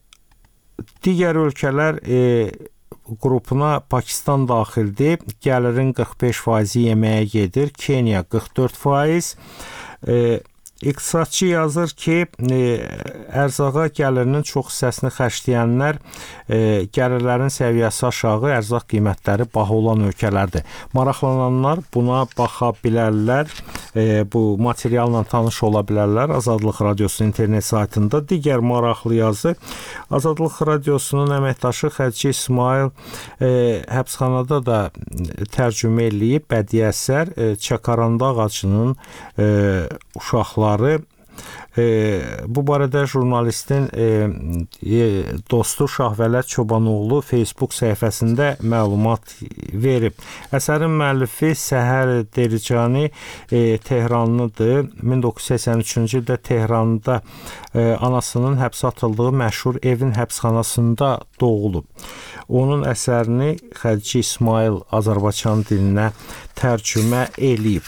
Speaker 1: digər ölkələr e, qrupuna Pakistan daxildir. Gəlirin qırx beş faizi yeməyə gedir. Kenya qırx dörd faiz. E, İqtisadçı yazır ki, e, ərzağa gəlirinin çox hissəsini xərcləyənlər e, gəlirlərin səviyyəsi aşağı, ərzaq qiymətləri baha olan ölkələrdir. Maraqlananlar buna baxa bilərlər. E, bu materialla tanış ola bilərlər Azadlıq Radiosu internet saytında. Digər maraqlı yazı, Azadlıq Radiosunun əməkdaşı Xədicə İsmail e, həbsxanada da tərcümə eləyib bədii əsər e, Çakaranda ağacının e, uşaqları. E, bu barədə jurnalistin e, e, dostu Şahvələt Çobanoğlu Facebook səhifəsində məlumat verib. Əsərin müəllifi Səhər Dericani e, Tehranlıdır. min doqquz yüz səksən üçüncü ildə Tehranda e, anasının həbsə atıldığı məşhur evin həbsxanasında doğulub. Onun əsərini Xədicə İsmail Azərbaycan dilinə tərcümə eləyib.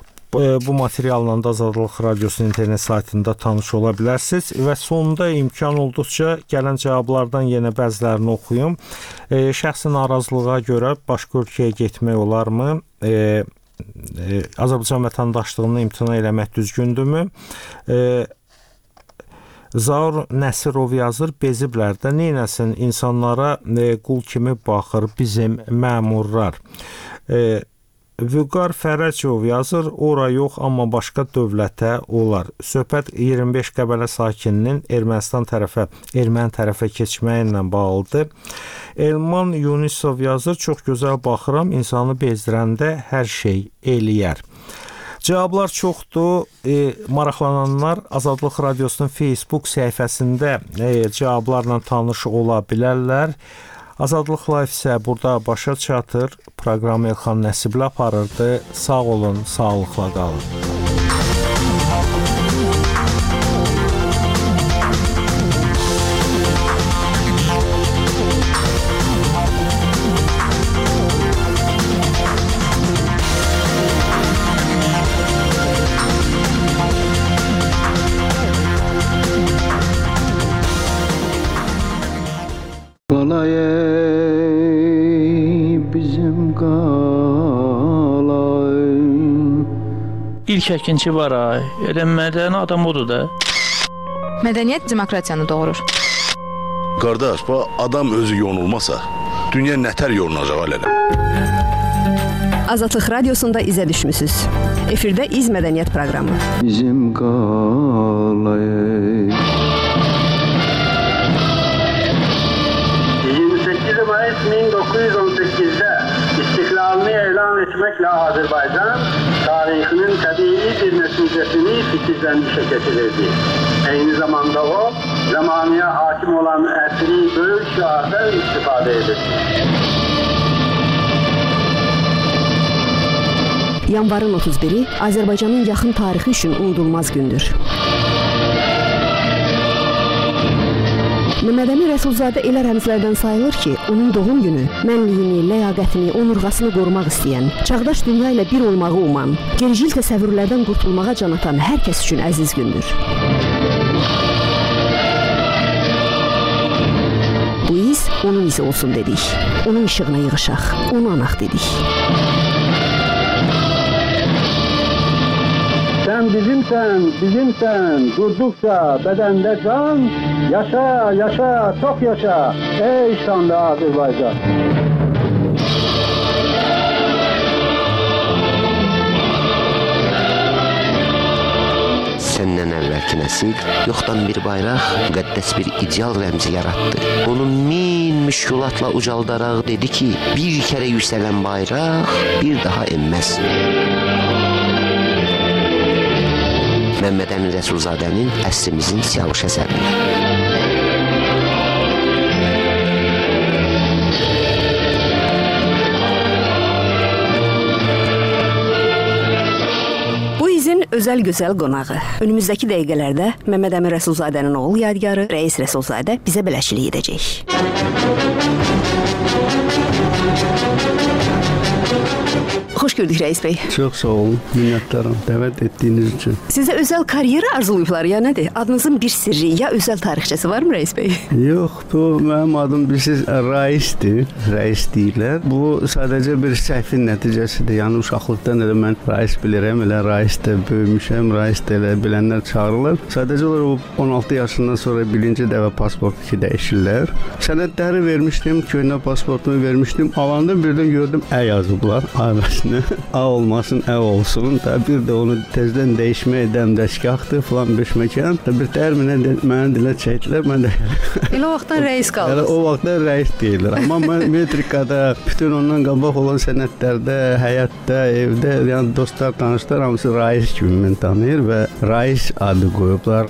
Speaker 1: Bu materialla da Azadlıq Radiosunun internet saytında tanış ola bilərsiniz və sonunda imkan olduqca gələn cavablardan yenə bəzilərini oxuyum. E, şəxsi narazılığa görə başqa ölkəyə getmək olarmı? E, e, Azərbaycan vətəndaşlığını imtina eləmək düzgündürmü? E, Zaur Nəsirov yazır, beziblər də neynəsin, insanlara e, qul kimi baxır bizim məmurlar. E, Vüqar Fərəcov yazır, ora yox, amma başqa dövlətə olar. Söhbət iyirmi beş Qəbələ sakininin Ermənistan tərəfə, erməni tərəfə keçməyi ilə bağlıdır. Elman Yunisov yazır, çox gözəl baxıram, insanı bezdirəndə hər şey eləyər. Cavablar çoxdur. E, maraqlananlar Azadlıq Radiosunun Facebook səhifəsində e, cavablarla tanış ola bilərlər. Azadlıq Live isə burada başa çatır. Proqramı Elxan Nəsibli aparırdı. Sağ olun, sağlıqla qalın.
Speaker 19: İlk əkinçi var ay, elə mədəni adam odur da.
Speaker 20: Mədəniyyət demokratiyanı doğurur.
Speaker 21: Qardaş, bu adam özü yonulmasa, dünya nətər yonulacaq alələ?
Speaker 22: Azadlıq Radiosunda izə düşmüsünüz. Efirdə İz Mədəniyyət proqramı.
Speaker 23: Bizim qalayı.
Speaker 10: yirmi sekiz Mayıs min dokuz yüz on səkizdə istiklalını elan etməklə Azərbaycan tarixinin təbii bir nəticəsini fikirlənmişə getirirdi. Eyni zamanda o, zamanıya hakim olan əsri böyük şiardan istifadə edir.
Speaker 22: Yanvarın otuz biri Azərbaycanın yaxın tarixi üçün unudulmaz gündür. Məhəmməd Əmin Rəsulzadə elə rəmzlərdən sayılır ki, onun doğum günü mənliyini, ləyaqətini, onurğasını qorumaq istəyən, çağdaş dünya ilə bir olmağı uman, gericil təsəvvürlərdən qurtulmağa can atan hər kəs üçün əziz gündür. Bu iz onun izi olsun dedik, onun işığına yığışaq, onu anaq dedik.
Speaker 10: Sən bizimsən, bizimsən, durduqca bədəndə can, yaşa, yaşa, çox yaşa, ey şanlı Azərbaycan.
Speaker 24: Səndən əvvəlki nəsil yoxdan bir bayraq, müqəddəs bir ideal rəmzi yaratdı. Onu min müşkülatla ucaldaraq dedi ki, bir kərə yüksələn bayraq bir daha enməz. Məhəmməd Əmin Rəsulzadənin əsrimizin siyavuş əsərini.
Speaker 22: Bu izin özəl gözəl qonağı. Önümüzdəki dəqiqələrdə Məhəmməd Əmin Rəsulzadənin oğul yadigarı Rəis Rəsulzadə bizə bələşilik edəcək. Xoş gördük Rəis bəy.
Speaker 23: Çox sağ olun, minnətdaram dəvət etdiyiniz üçün.
Speaker 22: Sizə özəl karyera arzuluyublar ya nədir? Adınızın bir sirri ya özəl tarixçəsi varmı Rəis bəy?
Speaker 23: Yox, bu mənim adım bilsiz Raisdir, Rəis deyirlər. Bu sadəcə bir səhvin nəticəsidir. Yəni uşaqlıqdan elə mən Rais bilirəm, elə Raisdə böyümüşəm, Raisdə elə bilənlər çağırırlar. Sadəcə olaraq on altı yaşından sonra birinci dəfə pasport ki dəyişirlər. Sənədləri vermişdim, köhnə pasportumu vermişdim. Alanda birdən gördüm ə yazıblar, A A olmasın, ə olsun. Da bir də onu tezdən dəyişmək dəmdəşgahdır falan beş məkan. Da bir tərminə mənə dilə çəkdilər. Mən də
Speaker 22: elə o vaxtdan rəis qaldınız.
Speaker 23: Elə o vaxtdan rəis deyirlər. Amma mən metrikada, bütün ondan qabaq olan sənədlərdə, həyatda, evdə, yəni dostlar, tanışlar hamısı Rais kimi mən tanıyır və Rais adı qoyublar.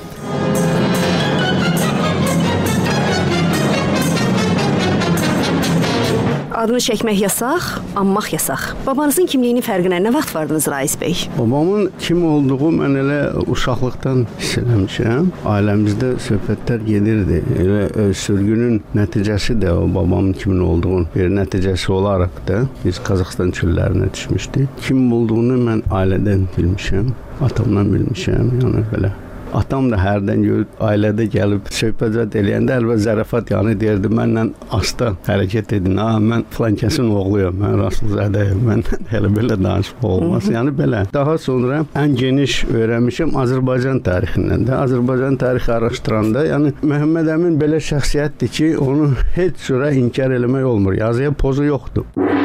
Speaker 22: Adını çəkmək yasaq, anmaq yasaq. Babanızın kimliyinin fərqinə nə vaxt vardınız Rais bəy?
Speaker 23: Babamın kim olduğu mən elə uşaqlıqdan hiss eləmişəm. Ailəmizdə söhbətlər gedirdi. Elə sürgünün nəticəsi də o babamın kimin olduğunun bir nəticəsi olaraq da biz Qazaxıstan çöllərinə düşmüşdük. Kim olduğunu mən ailədən bilmişəm, atamdan bilmişəm, yəni belə. Atam da hərdən görüb ailədə gəlib söhbət eləyəndə əlbət zarafat yanı deyirdi, mənlə asta hərəkət edin. Ha, mən filan kəsin oğluyam, mən Rasulluzadəyəm, mən elə belə danışmaq olmaz. Yəni belə. Daha sonra ən geniş öyrənmişəm Azərbaycan tarixindən də. Azərbaycan tarixi araşdıranda, yəni Məhəmməd Əmin belə şəxsiyyətdir ki, onu heç cürə inkar eləmək olmur. Yazıya pozu yoxdur.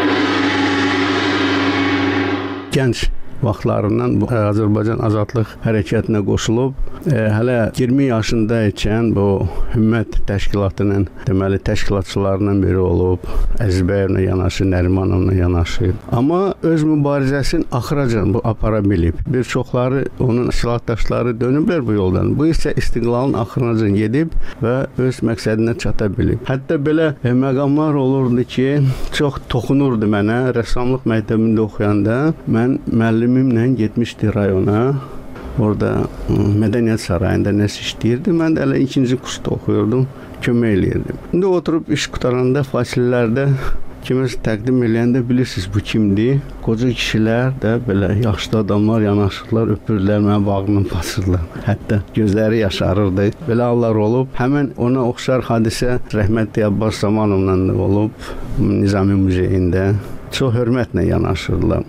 Speaker 23: Gənc vaxtlarından bu Azərbaycan azadlıq hərəkətinə qoşulub, e, hələ iyirmi yaşında ikən bu Hümmət təşkilatının deməli təşkilatçılarından biri olub, Əzizbəyevlə yanaşı, Nərimanovla yanaşı. Amma öz mübarizəsini axıracan bu apara bilib. Bir çoxları onun silahdaşları dönüblər bu yoldan. Bu isə istiqlalın axıracan gedib və öz məqsədinə çata bilib. Hətta belə e, məqamlar olurdu ki, çox toxunurdu mənə. Rəssamlıq məktəbində oxuyanda mən müəllim Mimlə getmişdi rayona. Orada Mədəniyyət Sarayında nəsə işləyirdi. Mən də hələ ikinci kursda oxuyordum. Kömək eləyirdim. İndi oturub iş qutaranda fasilələrdə kiməsə təqdim eləyəndə bilirsiniz bu kimdir? Qoca kişilər də belə yaşlı adamlar yanaşırlar, öpürlər, mənə bağrını basırlar. Hətta gözləri yaşarırdı. Belə hallar olub. Həmən ona oxşar hadisə rəhmətli Abbas Zamanovla da olub. Nizami Muzeyində. Çox hörmətlə yanaşırlar.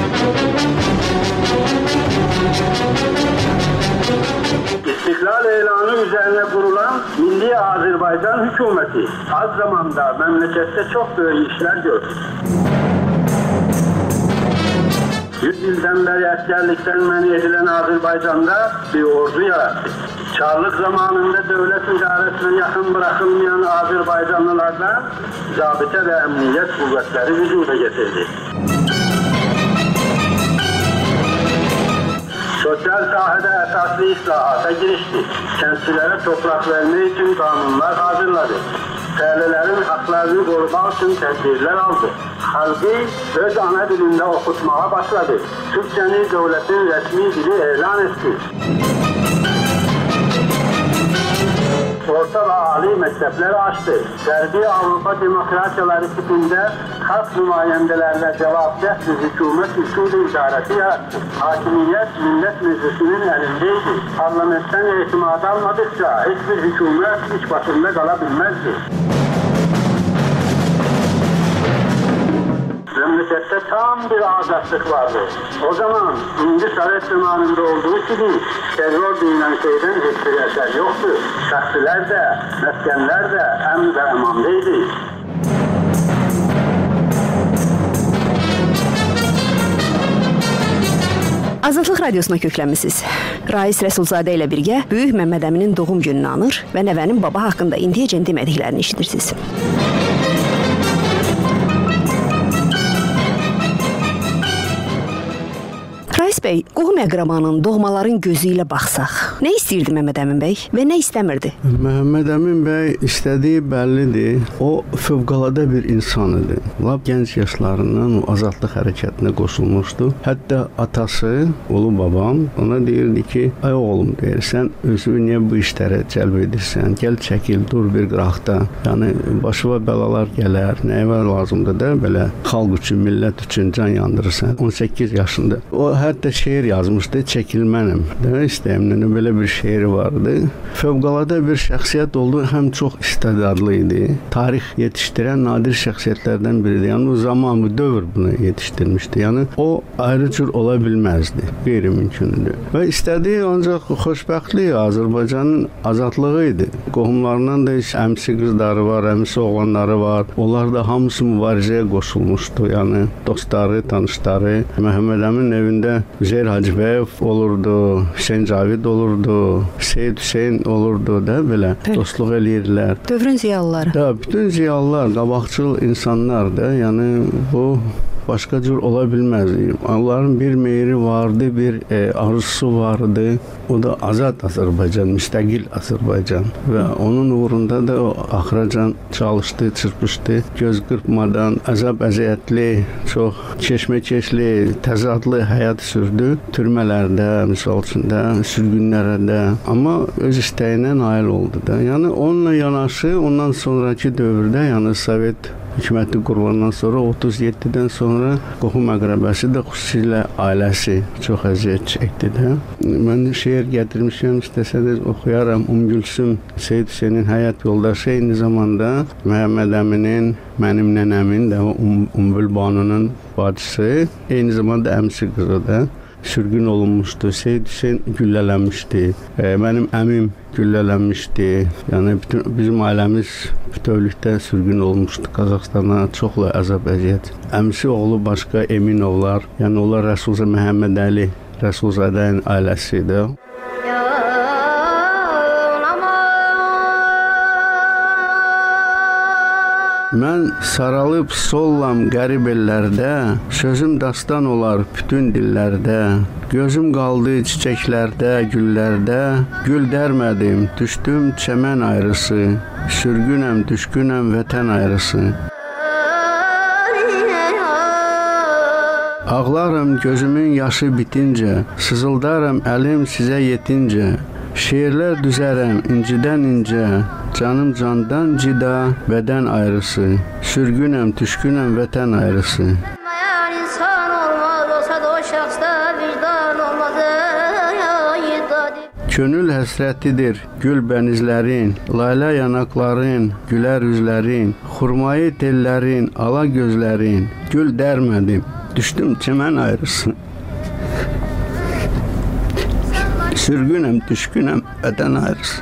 Speaker 10: İstiklal elanı üzerine kurulan Milli Azerbaycan hükümeti az zamanda memlekette çok büyük işler gördü. Yüz yıldan beri askerlikten men edilen Azerbaycan'da bir ordu yarattı. Çarlık zamanında devlet idaresine yakın bırakılmayan Azerbaycanlılardan zabıta ve emniyet kuvvetleri vücuda getirdi. Sosyal sahada esaslı islahata girişti. Kentlilere toprak vermek için kanunlar hazırladı. Köylülerin haklarını korumak için tedbirler aldı. Halkı öz ana dilinde okutmaya başladı. Türkçeni devletin resmi dili ilan etti. Orta ve âli mektepleri açtı. Gərbi Avrupa demokrasiyaları tipinde halk nümayendelerine cevapdeh bir hükümet usulü idaresi yarattı. Hakimiyet millet meclisinin elindeydi. Parlamentten itimat almadıkça hiçbir hükümet iç başında kalabilmezdi. Memlekette tam bir azatlık vardı. O zaman İnci Sovet zamanında olduğu gibi terör denilen şeyden hiçbir eser yoktu. Şahsiler de, meskenler de emn ve emandaydı.
Speaker 22: Azadlıq Radiosuna köklənmisiniz. Rais Rəsulzadə ilə birgə Böyük Məmməd Əminin doğum gününü anır və nəvənin baba haqqında indiyəcən demədiklərini eşidirsiniz. Rais bəy, qohum-əqrabanın, doğmaların gözü ilə baxsaq, nə istəyirdi Məmməd Əmin bəy və nə istəmirdi?
Speaker 23: Məhəmməd Əmin bəy istədiyi bəllidir. O fövqəladə bir insan idi. Lap gənc yaşlarından o azadlıq hərəkətinə qoşulmuşdu. Hətta atası, ulu babam ona deyirdi ki, ay oğlum deyir, sən özünü niyə bu işlərə cəlb edirsən? Gəl çəkil, dur bir qıraqda. Yəni başına bəlalar gələr, nəyə lazımdır da belə xalq üçün, millət üçün can yandırırsan. on səkkiz yaşında. O hətta şeir yazmışdı, çəkilmənəm. Də istəyimlə belə bir şeiri vardı. Fövqəladə bir şəxsiyyət oldu, həm çox istedadlı idi. Tarix yetişdirən nadir şəxsiyyətlərdən biridir. Yəni o zaman, bu dövr bunu yetişdirmişdi. Yəni o ayrı cür ola bilməzdi. Qeyri-mümkündür. Və istədiyi ancaq xoşbəxtlik Azərbaycanın azadlığı idi. Qohumlarından da əmsi qızları var, əmsi oğlanları var. Onlar da hamısı mübarizəyə qoşulmuşdu. Yəni dostları, tanışları. Məhəmməd Əmin evində Üzeyir Hacıbəyev olurdu, Hüseyn Cavid olurdu, Seyid Hüseyn olurdu da belə dostluq eləyirlər.
Speaker 22: Dövrün ziyalıları.
Speaker 23: Da, bütün ziyalılar, qabaqcıl insanlar da, yəni bu başqa cür ola bilməz. Onların bir meyri vardı, bir e, arzusu vardı. O da azad Azərbaycan, müstəqil Azərbaycan. Və onun uğrunda da o axıracan çalışdı, çırpışdı. Göz qırpmadan, əzab-əziyyətli, çox keşməkeşli, təzadlı həyat sürdü. Türmələrdə, misal üçün də, sürgünlərdə. Amma öz istəyinə nail oldu da. Yəni onunla yanaşı, ondan sonraki dövrdə, yəni Sovet hökuməti qurulandan sonra otuz yeddidən sonra qohum əqrəbəsi də xüsusilə ailəsi çox əziyyət çəkdi də. Mən şeir gətirmişəm, istəsəniz oxuyaram. Umgülsüm Seyid Hüseynin həyat yoldaşı, eyni zamanda Məhəmməd Əminin, mənim nənəmin də Umbul Banunun bacısı, eyni zamanda əmsi qızı da sürgün olunmuşdu. Seyid Hüseyn güllələnmişdi. E, mənim əmim güllələnmişdi. Yəni bütün bizim ailəmiz bütövlükdə sürgün olmuşdu Qazaxstana. Çoxlu əzab əziyyət. Əmsi oğlu başqa Eminovlar, yəni onlar Rəsulza Məhəmməd Əli Rəsulzadənin ailəsidir. Mən saralıb sollam qərib ellərdə, sözüm dastan olar bütün dillərdə. Gözüm qaldı çiçəklərdə, güllərdə, gül dərmədim, düşdüm çəmən ayrısı, sürgünəm, düşkünəm vətən ayrısı. Ağlarım gözümün yaşı bitincə, sızıldarım əlim sizə yetincə. Şeirlər düzərəm incidən incə, canım candan cida, bədən ayrısı. Sürgünəm, düşkünəm vətən ayrısı. Könül həsrətidir gül bənizlərin, layla yanaqların, gülər üzlərin, xurmayı tellərin, ala gözlərin. Gül dərmədim, düşdüm çəmən ayrısı. Sürgünəm, düşkünəm vətən ayrısı.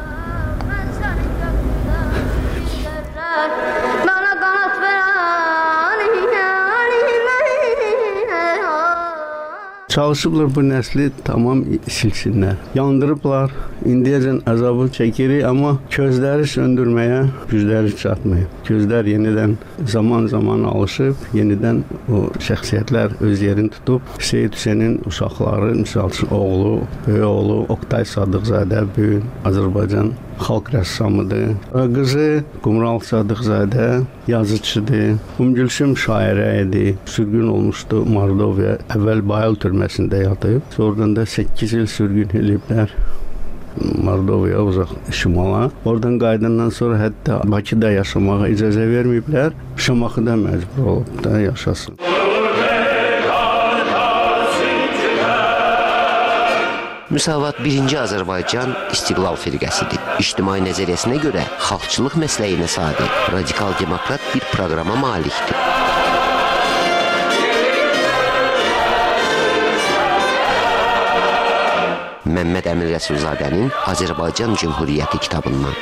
Speaker 23: Çalışıblar bu nəsli tamam silsinlər. Yandırıblar, indiyəcən əzabı çəkirik, amma közləri söndürməyə gücləri çatmayıb. Gözlər yenidən zaman-zaman alışıb, yenidən o şəxsiyyətlər öz yerini tutub. Seyid Hüseynin uşaqları, misal üçün oğlu, böyük oğlu Oktay Sadıqzadə, böyük Azərbaycan xalq rəssamıdır. Qızı Qumral Sadıqzadə yazıçıdır. Umgülsüm şairə idi. Sürgün olmuşdu Mordovya. Əvvəl Bayıl türməsində yatıb. Sonradan da səkkiz il sürgün ediblər. Mordovya, uzaq şimala. Oradan qayıdandan sonra hətta Bakıda yaşamağa icazə verməyiblər. Şamaxıda məcbur olub da yaşasın.
Speaker 24: Müsavat birinci Azərbaycan İstiqlal firqəsidir. İctimai nəzəriyyəsinə görə xalqçılıq məsləyinə sadiq, radikal demokrat bir proqrama malikdir. Məmməd Əmin Rəsulzadənin Azərbaycan Cümhuriyyəti kitabından.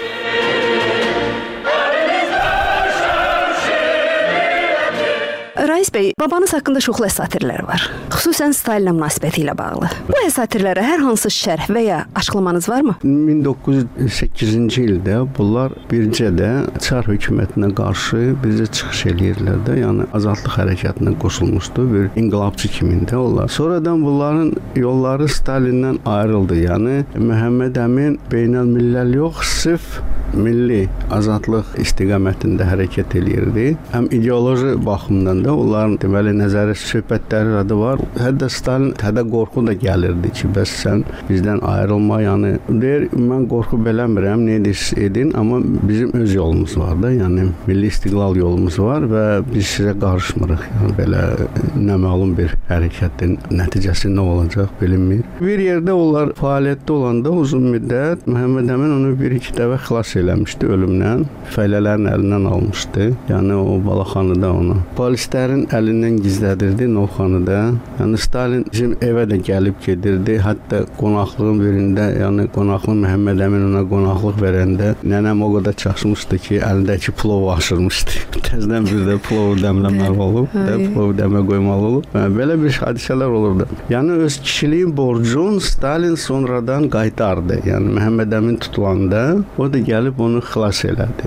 Speaker 22: Rais bəy, babanız haqqında çoxlu əsatirlər var. Xüsusən Stalinlə münasibəti ilə bağlı. Bu əsatirlərə hər hansı şərh və ya açıqlamanız varmı?
Speaker 23: min doqquz yüz səkkizinci ildə bunlar bircə də Çar hökumətinə qarşı bircə çıxış eləyirlər də, yəni azadlıq hərəkatına qoşulmuşdu, bir inqilabçı kimində onlar. Sonradan bunların yolları Stalindən ayrıldı, yəni Məhəmməd Əmin beynəlmilləl yox, sırf milli azadlıq istiqamətində hərəkət eləyirdi. Həm ideoloji baxımdan da onların deməli nəzəri söhbətləri adı var. Hətta Stalin hətta qorxu da gəlirdi ki, bəs sən bizdən ayrılma, yəni deyir, mən qorxu beləmirəm, nə edirsiz edin, amma bizim öz yolumuz var da, yəni milli istiqlal yolumuz var və biz sizə qarışmırıq. Yəni belə naməlum bir hərəkətin nəticəsi nə olacaq bilinmir. Bir yerdə onlar fəaliyyətdə olanda uzun müddət Məhəmməd Əmin onu bir-iki dəfə xilas eləmişdi ölümdən. Fəhlələrin əlindən almışdı. Yəni o Balaxanıda onu. Polislərin əlindən gizlədirdi Novxanıda. Yəni Stalin bizim evə də gəlib gedirdi. Hətta qonaqlığın birində, yəni qonaqlıq Məhəmməd Əmin ona qonaqlıq verəndə nənəm o qədər çaşmışdı ki, əlindəki plovu aşırmışdı. Təzədən bir də plov dəmləməli olub, də plov dəmə qoymalı olub. Belə bir hadisələr olurdu. Yəni öz kişiliyin borcunu Stalin sonradan qaytardı. Yəni Məhəmməd Əmin tutulanda o da gəlib onu xilas elədi.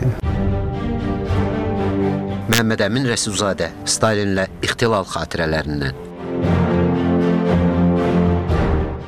Speaker 24: Məhəmməd Əmin Rəsulzadə, Stalinlə ixtilal xatirələrindən.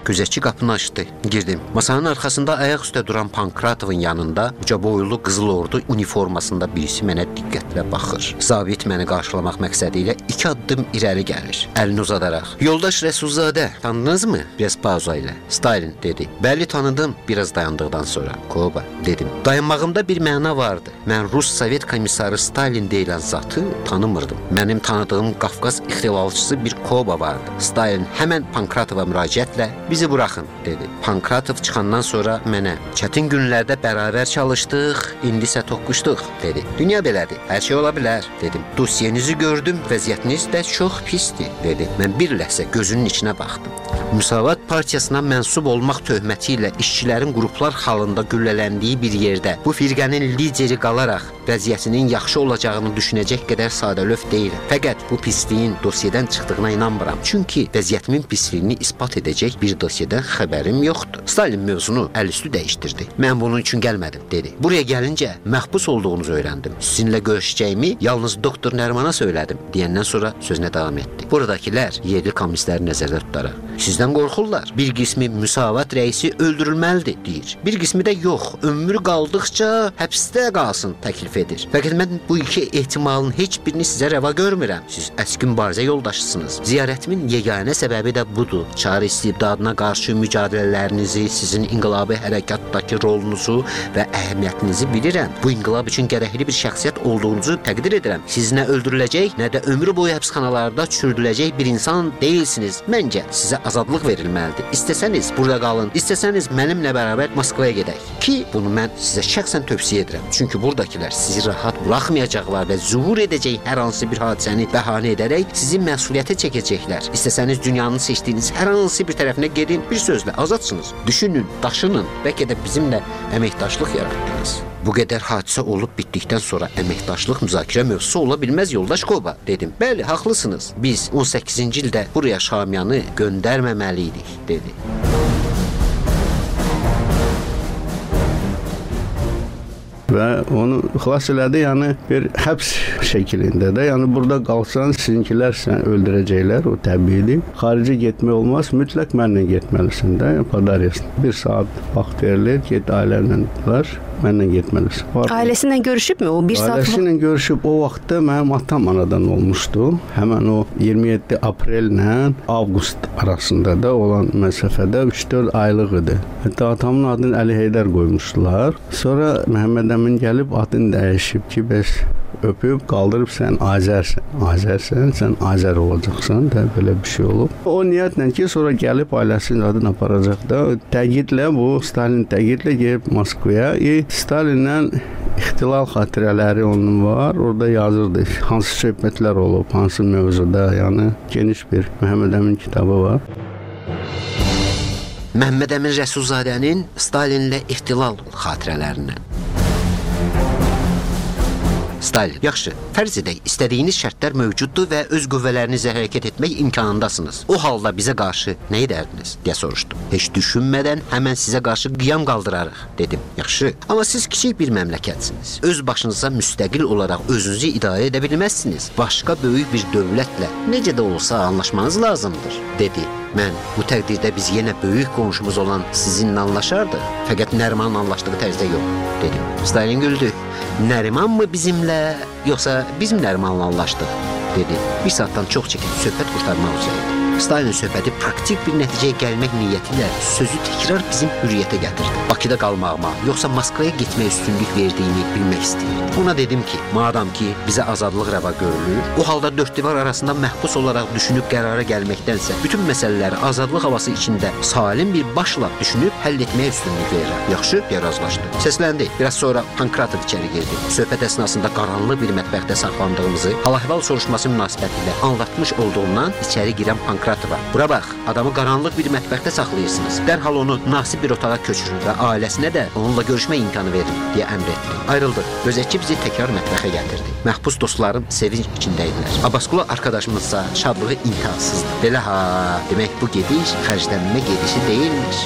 Speaker 24: Gözətçi qapını açdı. Girdim. Masanın arxasında ayaq üstə duran Pankratovun yanında uca boylu qızıl ordu uniformasında birisi mənə diqqətlə baxır. Zabit məni qarşılamaq məqsədi ilə iki addım irəli gəlir. Əlini uzadaraq. Yoldaş Rəsulzadə, tanıdınız mı? Biraz pauza ilə. Stalin dedi. Bəli tanıdım. Biraz dayandıqdan sonra. Koba dedim. Dayanmağımda bir məna vardı. Mən Rus Sovet komissarı Stalin deyilən zatı tanımırdım. Mənim tanıdığım Qafqaz ixtilalçısı bir Koba vardı. Stalin həmən Pankratova müraciətlə bizi buraxın dedi. Pankratov çıxandan sonra mənə çətin günlərdə bərabər çalışdıq, indi isə toqquşduq dedi. Dünya belədir, hər şey ola bilər dedim. Dosyenizi gördüm, vəziyyətiniz də çox pisdir dedi. Mən bir ləhzə gözünün içinə baxdım. Müsavat partiyasına mənsub olmaq töhməti ilə işçilərin qruplar halında güllələndiyi bir yerdə bu firqənin lideri qalaraq vəziyyətinin yaxşı olacağını düşünəcək qədər sadəlöv deyiləm. Fəqət bu pisliyin dosyadan çıxdığına inanmıram. Çünki vəziyyətimin pisliyini isbat edəcək bir dosyadan xəbərim yoxdur. Stalin mövzunu əlüstü dəyişdirdi. Mən bunun üçün gəlmədim dedi. Buraya gəlincə məhbus olduğunuzu öyrəndim. Sizinlə görüşəcəyimi yalnız doktor Nərimana söylədim deyəndən sonra sözünə davam etdi. Buradakilər yerli kommunistləri nəzərdə tutaraq sizdən qorxurlar. Bir qismi Müsavat rəisi öldürülməlidir deyir. Bir qismi də yox, ömrü qaldıqca həbsdə qalsın təklif edir. Fəqət mən bu iki ehtimalın heç birini sizə rəva görmürəm. Siz əski mübarizə yoldaşısınız. Ziyarətimin yeganə səbəbi də budur. Çar istibdadına qarşı mücadilələrinizi, sizin inqilabi hərəkatdakı rolunuzu və əhəmiyyətinizi bilirəm. Bu inqilab üçün gərəkli bir şəxsiyyət olduğunuzu təqdir edirəm. Siz nə öldürüləcək, nə də ömrü boyu həbsxanalarda çürüdüləcək bir insan deyilsiniz. Məncə sizə azadlıq verilməlidir. İstəsəniz burada qalın, istəsəniz mənimlə bərabər Moskvaya gedək. Ki bunu mən sizə şəxsən tövsiyə edirəm. Çünki buradakilər sizi rahat buraxmayacaqlar və zuhur edəcək hər hansı bir hadisəni bəhanə edərək sizi məsuliyyətə çəkəcəklər. İstəsəniz dünyanın seçdiyiniz hər hansı bir tərəfinə gedin, bir sözlə azadsınız. Düşünün, daşının, bəlkə də bizimlə əməkdaşlıq yaratdınız. Bu qədər hadisə olub bitdikdən sonra əməkdaşlıq müzakirə mövzusu ola bilməz yoldaş Koba dedim. Bəli, haqlısınız. Biz on səkkizinci ildə buraya Şamyanı göndərməməliydik dedi.
Speaker 23: Və onu xilas elədi, yəni bir həbs şəklində də. Yəni burada qalsan, sizinkilər səni öldürəcəklər, o təbiidir. Xaricə getmək olmaz, mütləq mənlə getməlisən də, padariyasın. Bir saat vaxt verilir, get ailələ var, mənlə getməlisən.
Speaker 22: Ailəsinlə görüşübmü o bir saat?
Speaker 23: Ailəsinlə görüşüb, o vaxtda mənim atam anadan olmuşdu. Həmən o iyirmi yeddi aprellə avqust arasında da olan məsafədə üç dörd aylıq idi. Hətta atamın adını Əli Heydər qoymuşdular. Sonra Məhəmməd Əmin gəlib adını dəyişib ki, bəs öpüb, qaldırıb sən Azərsən. Azərsən, sən Azər olacaqsan da, belə bir şey olub. O niyyətlə ki, sonra gəlib ailəsinin adını aparacaq da, təqidlə bu, Stalin təqidlə gəlib Moskvaya. E, Stalinlə ixtilal xatirələri onun var, orada yazırdı. Hansı söhbətlər olub, hansı mövzuda, yəni geniş bir Məhəmməd Əmin kitabı var.
Speaker 24: Məhəmməd Əmin Rəsulzadənin Stalinlə ixtilal xatirələrindən. Stalin, yaxşı, fərz edək, istədiyiniz şərtlər mövcuddur və öz qüvvələrinizlə hərəkət etmək imkanındasınız. O halda bizə qarşı nə edərdiniz, deyə soruşdum. Heç düşünmədən həmən sizə qarşı qiyam qaldırarıq, dedim. Yaxşı, amma siz kiçik bir məmləkətsiniz. Öz başınıza müstəqil olaraq özünüzü idarə edə bilməzsiniz. Başqa böyük bir dövlətlə necə də olsa anlaşmanız lazımdır, dedi. Mən bu təqdirdə biz yenə böyük qonşumuz olan sizinlə anlaşardıq, fəqət Nərimanla anlaşdığı tərzdə yox, dedim. Stalin güldü. Nəriman mı bizimlə, yoxsa bizim Nərimanla anlaşdıq, dedi. Bir saatdan çox çəkib söhbət qurtarmaq üzrəydi. Stalin söhbəti praktik bir nəticəyə gəlmək niyyəti ilə sözü təkrar bizim hürriyyətə gətirdi. Bakıda qalmağıma, yoxsa Moskvaya getməyə üstünlük verdiyini bilmək istəyirdi. Ona dedim ki, madam ki, bizə azadlıq rəva görülür, o halda dörd divar arasında məhbus olaraq düşünüb qərara gəlməkdənsə, bütün məsələləri azadlıq havası içində salim bir başla düşünüb həll etməyə üstünlük verirəm. Yaxşı, deyə razılaşdı. Səsləndi. Biraz sonra Pankratov içəri girdi. Söhbət əsnasında qaranlıq bir mətbəxdə saxlandığımızı hal-əhval soruşması münasibətilə anlatmış olduğundan içəri girən Pankratov bura bax, adamı qaranlıq bir mətbəxdə saxlayırsınız. Dərhal onu nasib bir otağa köçürün və ailəsinə də onunla görüşmə imkanı verin, deyə əmr etdi. Ayrıldıq. Gözətçi bizi təkrar mətbəxə gətirdi. Məhbus dostlarım sevinç içindəydilər. Abbasqulu arkadaşımızsa şadlığı intihasızdı. Belə ha, demək bu gediş xərclənmə gedişi deyilmiş.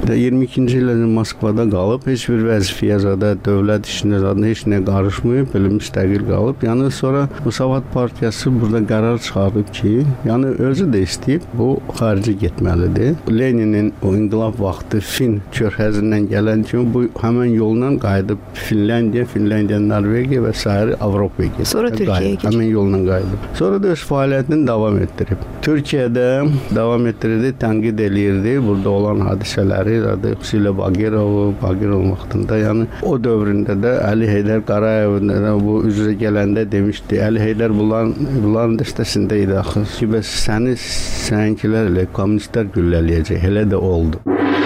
Speaker 23: iyirmi ikinci ildə Moskvada qalıb, heç bir vəzifəyə zada, dövlət işinə zada heç nə qarışmayıb, belə müstəqil qalıb. Yəni sonra Müsavat partiyası burada qərar çıxardıb ki, yəni özü də istəyib bu xarici getməlidir. Leninin o inqilab vaxtı Fin körfəzindən gələn kimi bu həmin yolla qayıdıb Finlandiya, Finlandiya, Norvegiya və sair Avropaya getdi.
Speaker 22: Sonra Türkiyəyə
Speaker 23: getdi. Həmin yolla qayıdıb. Sonra da öz fəaliyyətini davam etdirib. Türkiyədə davam etdirdi, tənqid eləyirdi burada olan hadisələri, xüsusilə Bagirovu, Bagirov vaxtında, yəni o dövründə də Əli Heydər Qarayevin bu üzrə gələndə demişdi, Əli Heydər bunların, bunların dəstəsində idi axı ki, bəs səni səninkilər ilə kommunistlər güllələyəcək, elə də oldu.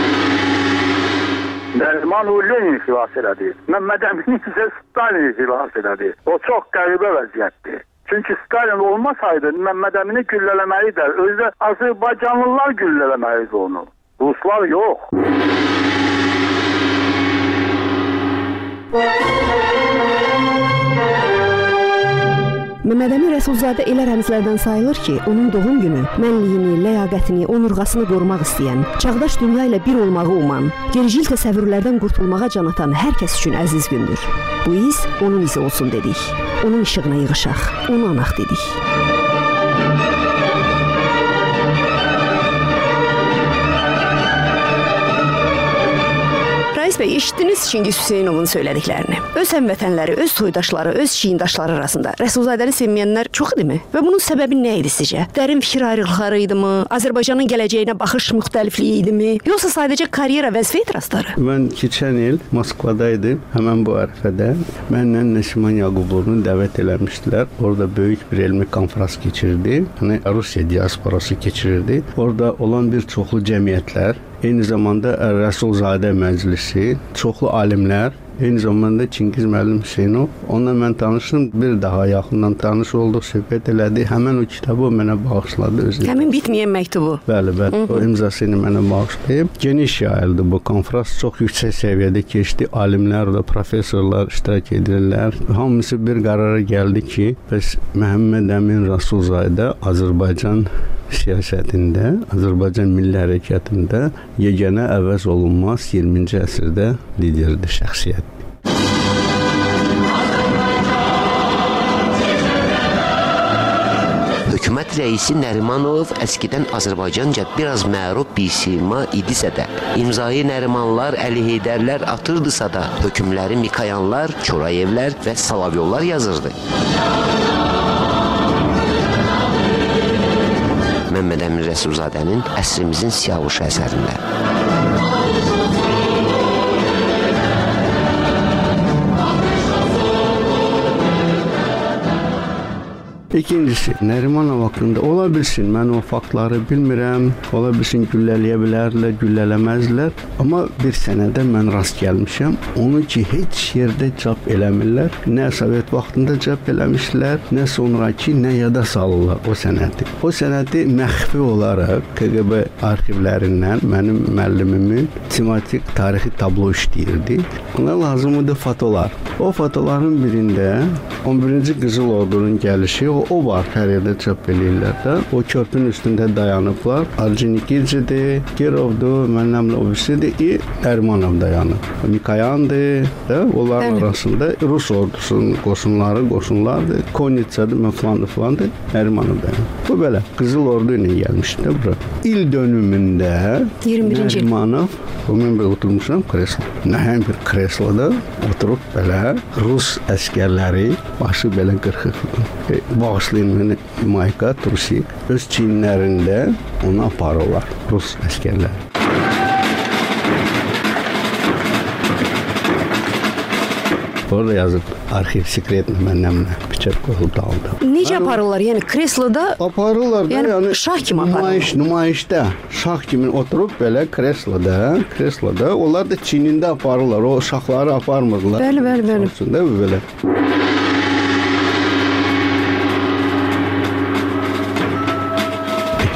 Speaker 10: Nərimanov Lenin xilas elədi. Məmməd Əmin isə Stalin xilas elədi. O çox qəribə vəziyyətdir. Çünki Stalin olmasaydı Məmməd Əmini güllələməlidir. Özü də Azərbaycanlılar güllələməlidir onu. Ruslar yox.
Speaker 22: Məmməd Əmin Rəsulzadə elə rəmzlərdən sayılır ki, onun doğum günü mənliyini, ləyaqətini, onurğasını qorumaq istəyən, çağdaş dünya ilə bir olmağı uman, gericil təsəvvürlərdən qurtulmağa can atan hər kəs üçün əziz gündür. Bu iz onun izi olsun dedik. Onun işığına yığışaq, onu anaq dedik. Rais bəy, eşitdiniz Çingiz Hüseynovun söylədiklərini. Öz həmvətənləri, öz soydaşları, öz şiindaşları arasında Rəsulzadəni sevməyənlər çox idimi? Və bunun səbəbi nə idi sizcə? Dərin fikir ayrılıqları idimi? Azərbaycanın gələcəyinə baxış müxtəlifliyi idimi? Yoxsa sadəcə karyera vəzifə etirazları?
Speaker 23: Mən keçən il Moskvadaydım, həmən bu ərəfədə. Mənlə Nəsiman Yaqubovunu dəvət eləmişdilər. Orada böyük bir elmi konfrans keçirdi. Yəni Rusiya diasporası keçirirdi. Orada olan bir çoxlu cəmiyyətlər, eyni zamanda Rəsulzadə məclisi, çoxlu alimlər, eyni zamanda Çingiz müəllim Hüseynov. Onunla mən tanışdım, bir daha yaxından tanış olduq, söhbət elədi. Həmən o kitabı mənə bağışladı özü.
Speaker 22: Həmin bitməyən məktubu.
Speaker 23: Bəli, bəli. O imzasını mənə bağışlayıb. Geniş yayıldı bu konfrans, çox yüksək səviyyədə keçdi. Alimlər də, professorlar iştirak edirlər. Hamısı bir qərara gəldi ki, bəs Məhəmməd Əmin Rəsulzadə Azərbaycan siyasətində, Azərbaycan milli hərəkatında yeganə əvəz olunmaz iyirminci əsrdə liderdir, şəxsiyyətdir.
Speaker 24: Hökumət rəisi Nərimanov əskidən Azərbaycanca biraz məruf bir sima idisə də, imzayı Nərimanlar, Əli Heydərlər atırdısa da, hökümləri Mikayanlar, Çorayevlər və Salavyovlar yazırdı. Məmməd Əmin Rəsulzadənin əsrimizin siyavuş əsərində.
Speaker 23: İkincisi, Nərimanov haqqında ola bilsin, mən o faktları bilmirəm, ola bilsin güllələyə bilərlər, güllələməzlər, amma bir sənədə mən rast gəlmişəm, onu ki, heç yerdə çap eləmirlər, nə Sovet vaxtında çap eləmişlər, nə sonraki, nə yada salırlar o sənədi. O sənədi məxfi olaraq K G B arxivlərindən mənim müəllimimin tematik tarixi tablo işləyirdi. Ona lazımdır fotolar. O fotoların birində on birinci Qızıl Ordunun gəlişi, o, o var, hər yerdə çap eləyirlər də. O körpün üstündə dayanıblar. Arjinikircidir, Kirovdur, mənəmlə o birisidir, i Ərmanov dayanıb. Mikayandır da, onların Bəli. Arasında Rus ordusunun qoşunları, qoşunlardır. Konitsadır, məflandır, falandır, Ərmanov dayanıb. Bu belə, Qızıl Ordu ilə gəlmişdi də bura. İl dönümündə Ərmanov, o mən belə oturmuşam kreslo. Nəhəm bir kresloda oturub belə Rus əskərləri, başı belə qırxıq. E, bağışlayın məni Mayka, Trusi, öz çiyinlərində onu aparırlar, Rus əskərləri. Orada yazıb, arxiv sekretlə mənəmlə biçər qoyulub da aldı.
Speaker 22: Necə aparırlar? Yəni kresloda?
Speaker 23: Aparırlar da, yəni, yəni
Speaker 22: şah kimi aparırlar.
Speaker 23: Nümayiş, nümayişdə, şah kimi oturub belə kresloda, kresloda, onlar da çiynində aparırlar, o şahları aparmırlar.
Speaker 22: Bəli, bəli, bəli.
Speaker 23: Olsun da belə.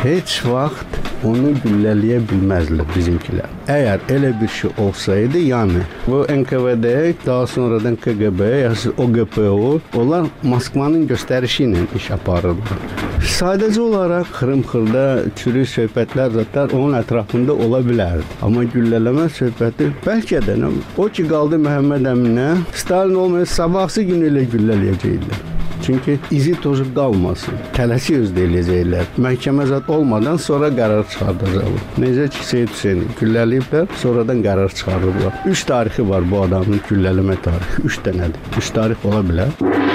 Speaker 23: heç vaxt onu güllələyə bilməzlər bizimkilər. Əgər elə bir şey olsaydı, yəni bu N K V D, daha sonradan K G B, yəni O G P O, onlar Moskvanın göstərişi ilə iş aparırlar. Sadəcə olaraq xırım-xırda çürük söhbətlər zaten onun ətrafında ola bilərdi. Amma güllələmə söhbəti bəlkə də nə, o ki qaldı Məhəmməd Əminə, Stalin olmayıb sabahsı gün elə güllələyəcəklər. Çünki izi tozu qalmasın. Tələsi özdə eləyəcəklər. Məhkəmə zat olmadan sonra qərar çıxardacaqlar. Necə ki, Seyid Hüseyni güllələyiblər, sonradan qərar çıxarırlar. Üç tarixi var bu adamın güllələmə tarixi. Üç dənədir. Üç tarix ola bilər.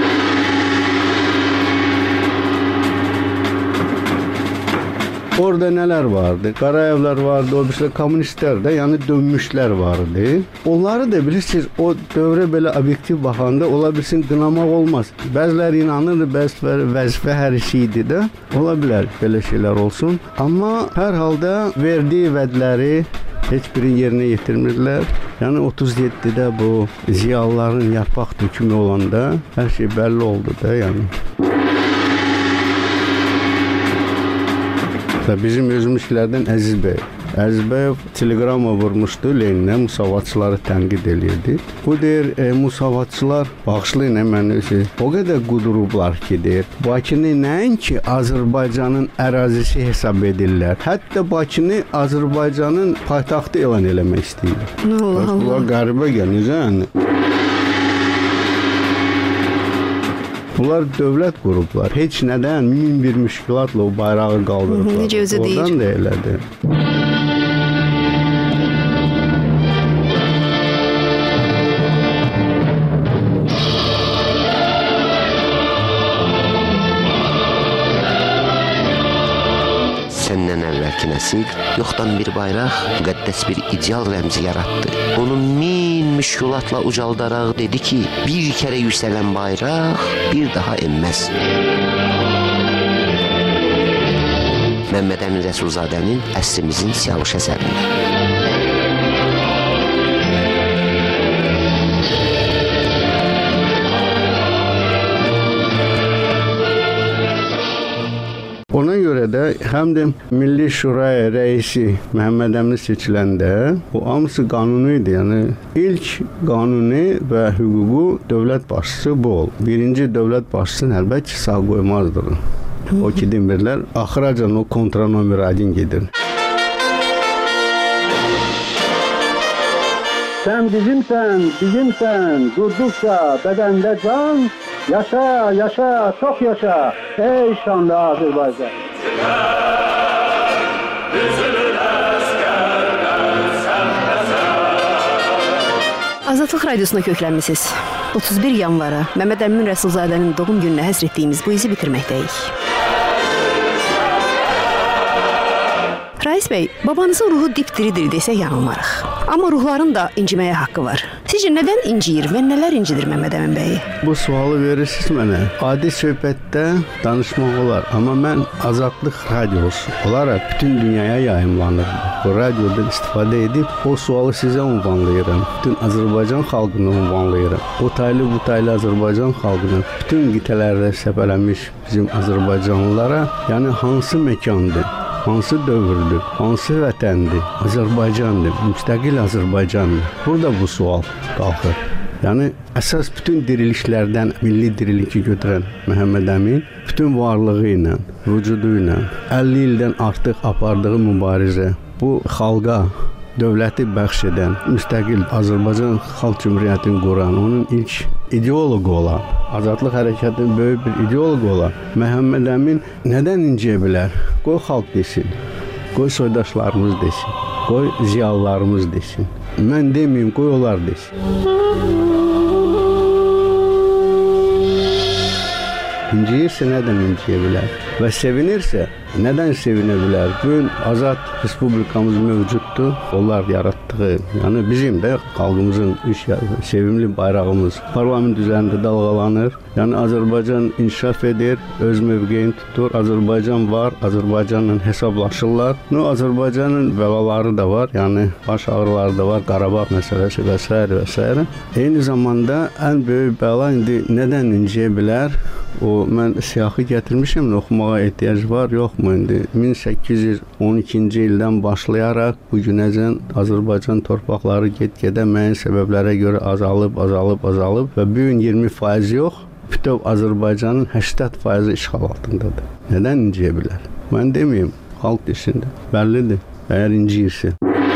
Speaker 23: Orada nələr vardı? Qarayevlər vardı, o birisi kommunistlər də, yəni dönmüşlər vardı. Onları da bilirsiniz, o dövrə belə obyektiv baxanda ola bilsin qınamaq olmaz. Bəziləri inanırdı, bəziləri vəzifə hər işi idi də. Ola bilər belə şeylər olsun. Amma hər halda verdiyi vədləri heç birini yerinə yetirmirdilər. Yəni otuz yeddidə bu ziyalıların yarpaq dökümü olanda hər şey bəlli oldu da, yəni. Bizim özümüzkilərdən Əziz bəy. Əziz bəy teleqrama vurmuşdu Leninə, musavatçıları tənqid edirdi. Bu deyir, e, musavatçılar bağışlayın mən özü, o qədər qudurublar ki, deyir, Bakını nəinki Azərbaycanın ərazisi hesab edirlər, hətta Bakını Azərbaycanın paytaxtı elan eləmək istəyirlər. Allah Allah. Bunlar qəribə gəlir, yəni. Bunlar dövlət qurublar. Heç nədən min bir müşkilatla o bayrağı qaldırıblar.
Speaker 22: Necə özü deyir.
Speaker 23: Oradan da elədir.
Speaker 24: Səndən əvvəlki nəsil yoxdan bir bayraq, müqəddəs bir ideal rəmzi yaratdı. Onu min müşkülatla ucaldaraq dedi ki, bir kərə yüksələn bayraq bir daha enməz. Məmməd Əmin Rəsulzadənin əsrimizin Siyavuş əsərində.
Speaker 23: Ona görə də həm də Milli Şuraya rəisi Məhəmməd Əmin seçiləndə bu hamısı qanuni idi. Yəni ilk qanuni və hüququ dövlət başçısı bu oldu. Birinci dövlət başçısını əlbəttə sağ qoymazdı. O ki demirlər, axıracan o kontranomeradin gedir.
Speaker 10: Sən bizimsən, bizimsən, durduqca bədəndə can, yaşa, yaşa, çox yaşa, ey şanlı Azərbaycan.
Speaker 22: Azadlıq Radiosuna köklənmisiniz. otuz bir yanvara Məmməd Əmin Rəsulzadənin doğum gününə həsr etdiyimiz bu izi bitirməkdəyik. Rais bəy, babanızın ruhu dip-diridir desək yanılmarıq. Amma ruhların da inciməyə haqqı var. Sizcə nədən inciyir və nələr incidir Məmməd Əmin bəyi?
Speaker 23: Bu sualı verirsiniz mənə. Adi söhbətdə danışmaq olar. Amma mən Azadlıq Radiosu olaraq bütün dünyaya yayımlanır. Bu radiodan istifadə edib o sualı sizə ünvanlayıram. Bütün Azərbaycan xalqına ünvanlayıram. O taylı bu taylı Azərbaycan xalqına, bütün qitələrdə səpələnmiş bizim Azərbaycanlılara, yəni hansı məkandır? Hansı dövrdür, hansı vətəndir, Azərbaycandır, müstəqil Azərbaycandır. Burada bu sual qalxır. Yəni, əsas bütün dirilişlərdən milli diriliki götürən Məhəmməd Əmin, bütün varlığı ilə, vücudu ilə, əlli ildən artıq apardığı mübarizə, bu xalqa, dövləti bəxş edən, müstəqil Azərbaycan Xalq Cümhuriyyətini quran, onun ilk ideoloqu olan, Azadlıq hərəkatının böyük bir ideoloqu olan Məhəmməd Əmin nədən inciyə bilər? Qoy xalq desin, qoy soydaşlarımız desin, qoy ziyalılarımız desin. Mən deməyim, qoy onlar desin. İnciyirsə nədən inciyə bilər? Və sevinirsə nədən sevinə bilər? Bugün azad respublikamız mövcuddur. Onlar yaratdığı, yəni bizim də xalqımızın üç sevimli bayrağımız parlament üzərində dalğalanır. Yəni Azərbaycan inkişaf edir, öz mövqeyini tutur. Azərbaycan var, Azərbaycanla hesablaşırlar. No, Azərbaycanın bəlaları da var, yəni baş ağrıları da var, Qarabağ məsələsi və s. və s. Eyni zamanda ən böyük bəla indi nədən inciyə bilər? O, mən siyahı gətirmişəm, oxumağa ehtiyac var, yoxmu? İndi min səkkiz yüz on ikinci ildən başlayaraq bu günəcən Azərbaycan torpaqları get-gedə müəyyən səbəblərə görə azalıb, azalıb, azalıb və bu gün iyirmi faiz yox, bütöv Azərbaycanın səksən faizi işğal altındadır. Nədən inciyə bilər? Mən deməyim, xalq desin də. Bəllidir, əgər inciyirsə.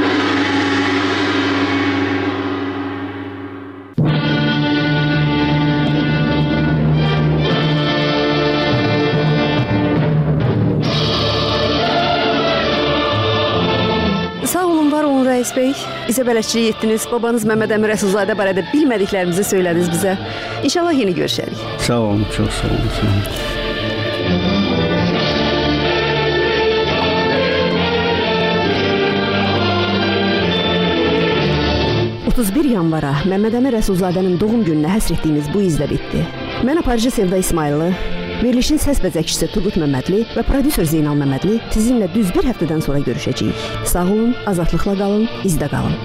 Speaker 22: Rəis bəy, bizə bələdçilik etdiniz. Babanız Məmməd Əmin Rəsulzadə barədə bilmədiklərimizi söylədiniz bizə. İnşallah yeni görüşərik.
Speaker 23: Sağ olun, çox sağ olun. Sağ olun.
Speaker 22: otuz bir yanvara Məmməd Əmin Rəsulzadənin doğum gününə həsr etdiyimiz bu izlə bitdi. Mən aparıcı Sevda İsmayıllı, verilişin səs bəzəkçisi Turqut Məmmədli və prodüser Zeynal Məmmədli sizinlə düz bir həftədən sonra görüşəcəyik. Sağ olun, azadlıqla qalın, izdə qalın.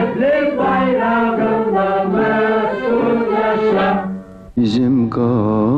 Speaker 23: Bizim qal